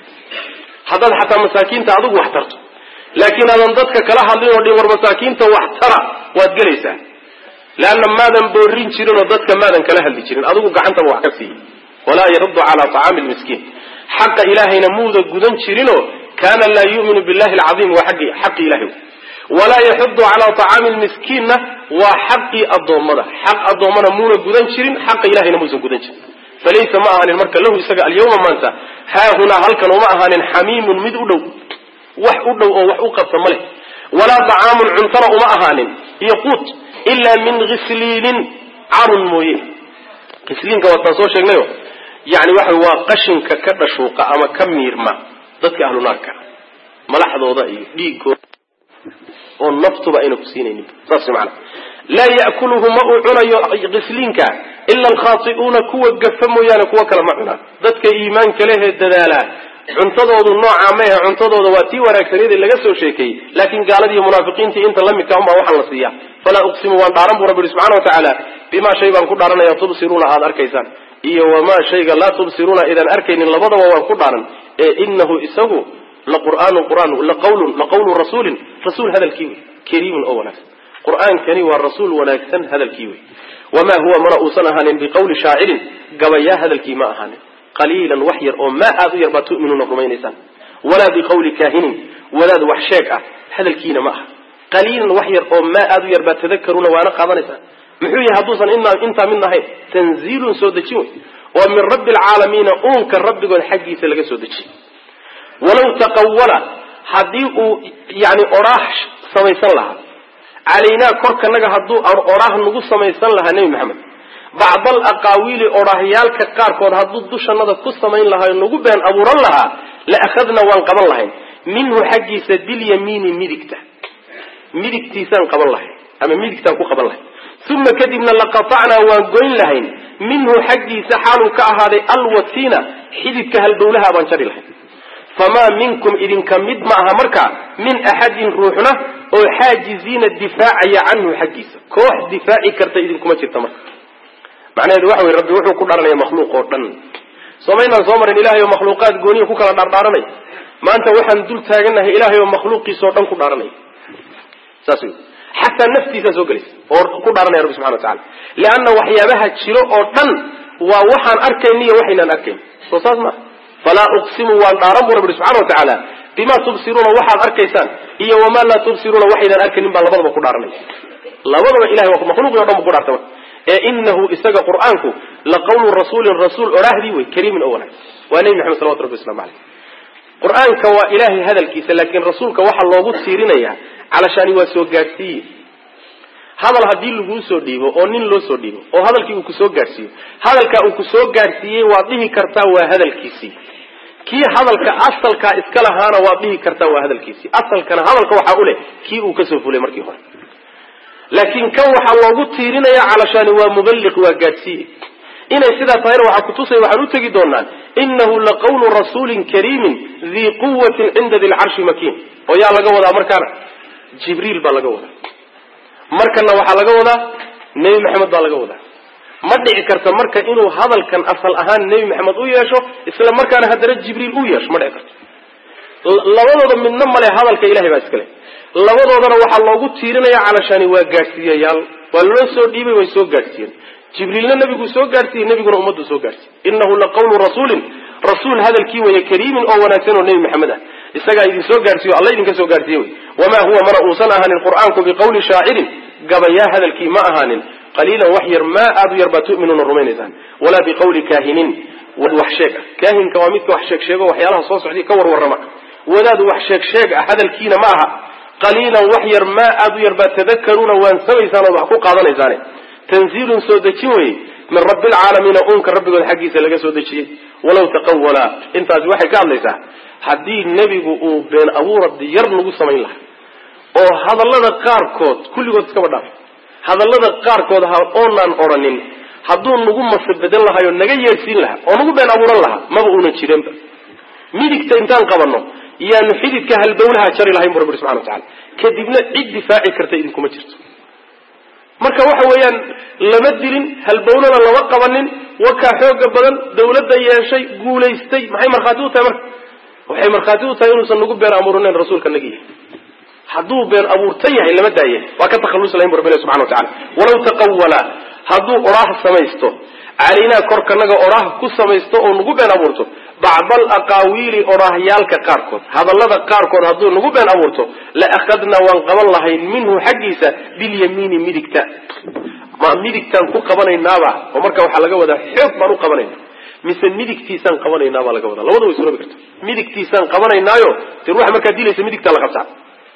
هذا حتى مساكين تعذب واحترت لكن أنا ضدك كلا حلين ودي ورمساكين توحترا واتجلسه لأن ماذا بورين شيرين ضدك ماذا كلا حلين شيرين أذوق عنت وحكسي ولا يرد على طعام المسكين حق إلهي نموذ جدًا شيرينه كان لا يؤمن بالله العظيم وحق إلهي ولا يحض على طعام المسكين وحق الضمنة حق الضمنة مون جدًا شيرين حق إلهي نموذ جدًا شيرين فليس معها المركز له يسجى اليوم ما انت ها هنا هل كانوا معها حميم مدؤدو وحؤدو أو وحؤقب ثمله ولا طعام عنتر معها يقوت إلا من غسلين عر مويه غسلين كواتنصور شيء يعني واحد وقشن ككذا شوقة أما كمير ما ضدك أهل نارك ملاحظ وضعي ديكو والنفط بأين كسينين تصل معنا لا يأكله ماء غسلينك إلا الخاطئون كوا قفموا يعني كوا كلا معنا ذاتك إيمان كله الدلالة عنتظروا النوع عامها عنتظروا واتي وراكتنيد اللي قسوا شيكي لكن قال لي منافقين انت لم يكن ما وحن نصيحة فلا أقسم وان دارم رب سبحانه وتعالى بما شيء بان كدارنا يتبصرون هذا أركيسان إيه وما شيء لا تبصرون إذا أركين اللبضة وان كدارن إنه إسهو لقرآن لقول رسول هذا الكيوي كريم أولا قرآن كريم والرسول ولكن هذا الكيوي وما هو مرؤوسنا بقول شاعر قويا هذا الكيما هان قليلا وحير أو ما أذير ما تؤمنون الرمين إنسان ولا بقول كاهن ولا وحشاك هذا الكينا معه قليلا وحير أو ما أذير ما تذكرون وأنا قاضي إنسان محوي حدوثا إن أنت منا هاي تنزيل سودتشون ومن رب العالمين أنك الرب قد حقي سلك سودتشي ولو تقول حديق يعني أراح سميسان لها علينا كرك نجا هدو أراه نقص سميسان لها نبي محمد بعض الأقاويل أراهيال كقار كون هدو دوش النظر قص سمين لها نقول بين أبو رلها لأخذنا وانقبل لها منه حقي سدل يمين ميدكتيسان قبل لها أما ميدكتان كو قبل لها ثم كدبنا لقطعنا وانقوين لها منه حقي سحال كأهالي الوسينة حدث كهالدولها بانشر لها فما منكم إذن كمد معها مركع من أحد روحنا أو حاجزين الدفاع عنه حقيسا كوح دفاعي كرتا إذن كما ترتمر معنى هذا وحوي ربي وحو كل أرنا مخلوق ورطن صمينا صومر إلهي ومخلوقات قوني وكو كلا داردارني ما أنت وحن دول تاغنه إلهي ومخلوقي صوتن كل دارني ساسوي حتى نفسي ساسو قليس كل دارني يا رب سبحانه وتعالى لأن وحيابها تشيرو ورطن ووحن أركيني وحينا أركين صوصات ما فلا أقسم وأن أرب رب سبحانه وتعالى بما تبصرون وحد أركيسان هي وما لا تبصرون وحيدا أركن بل لبض بقدارني لبض إلهي ومخلوق يضم بقدارته إنه استجى قرآنك لقول الرسول أراهدي كريم أولا وأني محمد صلى الله عليه وسلم عليه قرآنك وإلهي هذا الكيس لكن رسولك وحى الله قد سيرنا علشان يوسو قارسي هذا الهدي اللي سو ديبو أو نين لو سو ديبو أو هذا الكي وكسو قارسي هذا الكي وكسو قارسي وعطيه كرتا وهذا الكيسي كي هذا أصل كإسكاله هنا وابيه كرتا وهذا الكيسي أصل كان هذا الكوحاوله كي وكسف له مركي هون لكن كوح الله قد تيرنا يا علشان هو مبلغ وقاسي إن سيدا طائر وحكتوسي وحلوت جدونا إنه لقول رسول كريم ذي قوة عند ذي العرش مكين ويا لقوة مركان جبريل بالقوة مركنا وحلقوة نبي محمد بالقوة مدعي كرت مركا إنه هذا كان أصل أهان نبي محمد وياشو إسلام مركا أنا هدرت جبريل وياش مدعي كرت لوضع من نمى هذا الكإلهي باسكله لوضع روح الله قد تيرنا يا علشان وقاسية يال ولو سو ديبي ويسو قاسية جبريل النبي سو قاسية النبي قال أمده سو قاسية إنه لقول رسول هذا الكيوي كريم أو وناسين النبي محمد استجا إذا سو قاسية الله إذا سو قاسية وما هو مرؤوسنا أهان القرآن بقول شاعر قبيا هذا الكيما أهان قليلا وحير ما أبير بتؤمنون الرومين إذن ولا بقول كاهنين والوحشاك كاهن كواميك وحشاك شاك وحيالها صوص عليه كور والرمك ولا وحشاك شاك هذا الكينا معها قليلا وحير ما أبير بتذكرون وانسوي سنة وحقوق هذا الإنسان تنزيل سودتشوي min rabbil caalamiin uunka rabbigood xaggiisa laga soo dejiyay walaw taqawwala intaas waxay ka hadlaysaa haddii nebigu uu been abuurad yar lagu samayn lahaa oo hadallada qaarkood kulligood iskaba dhaaf hadallada qaarkood oonaan odhanin hadduu nagu masabedan lahayo naga yeersiin lahaa oo nagu been abuuran lahaa maba uuna jirinba midigta intaan qabanno yaanu xididka halbowlaha jari lahayn bu rabbi subxana watacala kadibna cid difaaci karta idinkuma jirto marka waxa weeyaan lama dilin halbowlana lama qabanin wakaa xooga badan dawladda yeeshay guulaystay maxay markhaati u tahay marka waxay markhaati u tahay inuusan nagu been abuuranayn rasuulka nagi hadduu been abuurta yahay lama daaye waa ka takhallusi lahayn bu rabbi subxana watacala walaw taqawwala hadduu oraah samaysto calaynaa korkanaga oraah ku samaysto oo nagu been abuurto bacdal aqaawiili oraahyaalka qaarkood hadallada qaarkood hadduu nagu been abuurto la akhadnaa waan qaban lahayn minhu xaggiisa bilyamiini midigta ma midigtaan ku qabanaynaaba oo marka waxaa laga wadaa xoog baan u qabanayna mise midigtiisaan qabanaynaabaa laga wadaa labada way suroobi karta midigtiisaan qabanaynaayo ti ruuxa markaa dilaysa midigtaa la qabtaa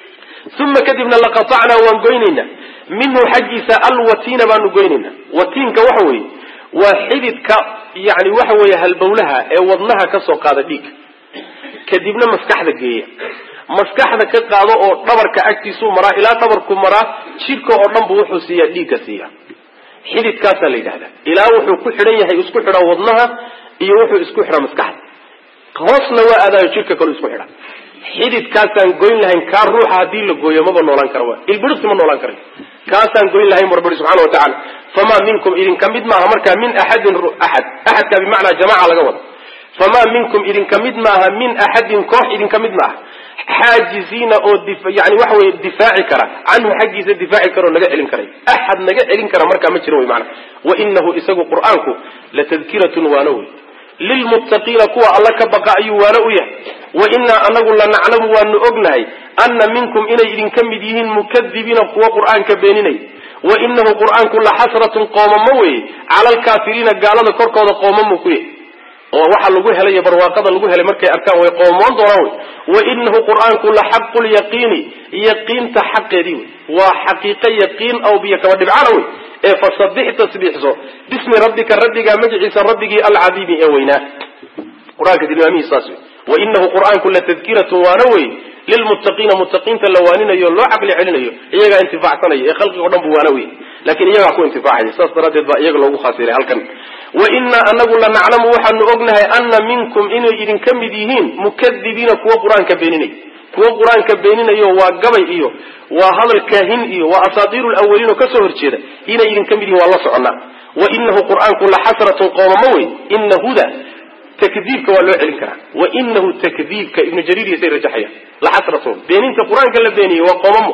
uma kadibna laqatacnaa waan goynaynaa minhu xaggiisa alwatiina baanu goynaynaa watiinka waxa weeye waa xididka yani waxa weeye halbowlaha ee wadnaha ka soo qaada dhiigga kadibna maskaxda geeya maskaxda ka qaado oo dhabarka agtiisuu maraa ilaa dhabarku maraa jidhka oo dhan buu wuxuu siiyaa dhiigga siiya xididkaasaa la yidhahdaa ilaa wuxuu ku xidhan yahay isku xidha wadnaha iyo wuxuu isku xidha maskaxda hoosna waa aadaayo jidhka kalu isku xidha xididkaasaan goyn lahayn kaa ruuxa haddii la gooyo maba noolaan kara wa ilbidhisi ma noolaan karay kaasaan goyn lahayn bu rabbi subxana watacala famaa minkum idinka mid maaha markaa min axadin axadkaa bimacnaa jamaca laga wado famaa minkum idinka mid maaha min axadin koox idinka mid maaha xaajiziina oo yani waxa weye difaaci kara canhu xaggiisa difaaci kara oo naga celin karay axad naga celin kara markaa ma jiro wy maana wainahu isagu qur'aanku latadkiratun waana wey lilmuttaqiina kuwa alla ka baqa ayuu waana u yahay wainaa anagu lanaclamu waanu ognahay ana minkum inay idinka mid yihiin mukadibiina kuwa qur'aanka beeninay wainahu qur'aanku laxasratun qoomamo weye cala alkaafiriina gaalada korkooda qoomamuu ku yahay oo waxa lagu helay barwaaqada lagu helay markay arkaan way qoomoon doonaan wey wainahu qur'aanku laxaqu lyaqiini yaqiinta xaqeedii wey waa xaqiiqo yaqiin aw biyo kaba dhibcana wey ee fasabix tasbiixso bismi rabbika rabbigaa magaciisa rabbigii alcadiimi ee weynaa qur-aanka tilmaamihiis saas wey wainahu qur'aanku latadkiratun waana wey lilmuttaqiina muttaqiinta la waaninayo loo caqli celinayo iyagaa intifaacsanaya ee khalqiga o dhan bu waana wey lakin iyagaa ku intifaacaya saas daraaddeed baa iyaga loogu khaasiray halkan wainaa anagu lanaclamu waxaanu ognahay ana minkum inay idinka mid yihiin mukadibiina kuwa qur-aanka beeninay kuwa qur-aanka beeninayo waa gabay iyo waa hadal kaahin iyo waa asaatiiru lawaliin oo kasoo horjeeda inay idinka mid yihin waan la soconaa wainahu qur'aanku laxasratun qoomamo wey ina huda takdiibka waa loo celin karaa wainahu takdiibka ibnu jariir isay rajaxaya laxasratun beeninta qur-aanka la beeniyey waa qoomamo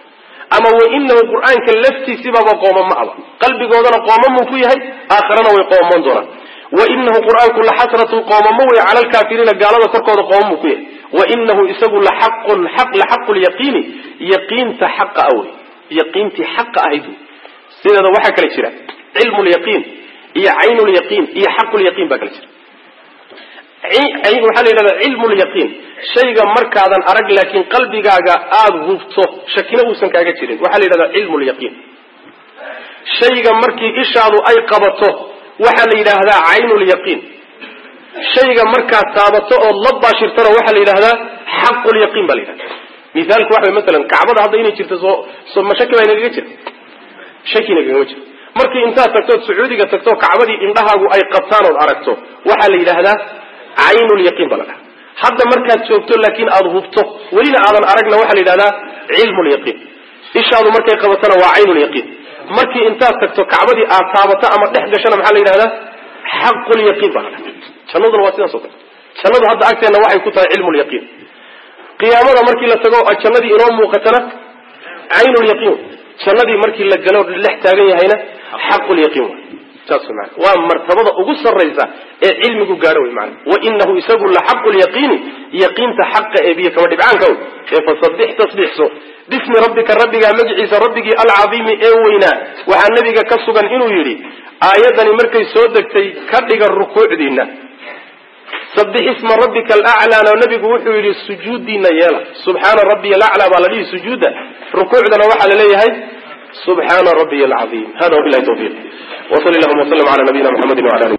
ama wainahu qur'aanka laftiisibaaba qoomamo aba qalbigoodana qoomamuu ku yahay aakharana way qoomoon doonaan wainahu qur'aanku laxasratun qoomamo wey cala alkaafiriina gaalada korkooda qoomamuu ku yahay wainahu isagu laxaqu lyaqiini yaqiinta xaqa ah wey yaqiintii xaqa ahayd wey sideeda waxaa kala jira cilmu lyaqiin iyo caynu lyaqiin iyo xaqu lyaqiin baa kala jira waxaa la yidhahdaa cilmu lyaqiin shayga markaadan arag laakiin qalbigaaga aada hubto shakina uusan kaaga jirin waxaa la yidhahdaa cilmu lyaqiin shayga markii ishaadu ay qabato waxaa la yidhaahdaa caynu lyaqiin shayga markaad taabato ood la baashirtana waxaa la yidhahdaa xaqu lyaqiin baa la yidhahda mithaalku waxa way masalan kacbada hadda inay jirto soo ma shaki baa inagaga jira shaki inagagama jiro markii intaad tagtood sacuudiga tagto kacbadii indhahaagu ay qabtaan ood aragto waxaa la yidhaahdaa caynulyaqiin baa la dhaha hadda markaad joogto laakiin aada hubto welina aadan aragna waxaa la yidhahdaa cilmulyaqiin ishaadu markay qabatana waa caynulyaqiin markii intaad tagto kacbadii aad taabato ama dhex gashana maxaa la yidhahdaa xaqulyaqiin baa la dhaha jannaduna waa sidaas o kale jannadu hadda agteenna waxay ku tahay cilmulyaqiin qiyaamada markii la tago jannadii inoo muuqatana caynulyaqiin jannadii markii la galo dhex taagan yahayna xaqulyaqiin waa martabada ugu saraysa ee cilmigu gaadho wy maana wainahu isagu laxaqu lyaqiini yaqiinta xaqa ee biyo kama dhibcaanka wy ee fasabix tasbiixso bismi rabbika rabbigaa magaciisa rabbigii alcadiimi ee weynaa waxaa nabiga ka sugan inuu yidhi aayadani markay soo degtay ka dhiga rukuucdiina sabix isma rabbika alaclaana nabigu wuxuu yidhi sujuudiina yeela subxaana rabbiya alaclaa baa la dhihi sujuuda rukuucdana waxaa la leeyahay subxaana rabbiy alcaiim. hada wabilahi tawfiiq. wsali allahuma wslm ala nabiyina mxamedi wala alihi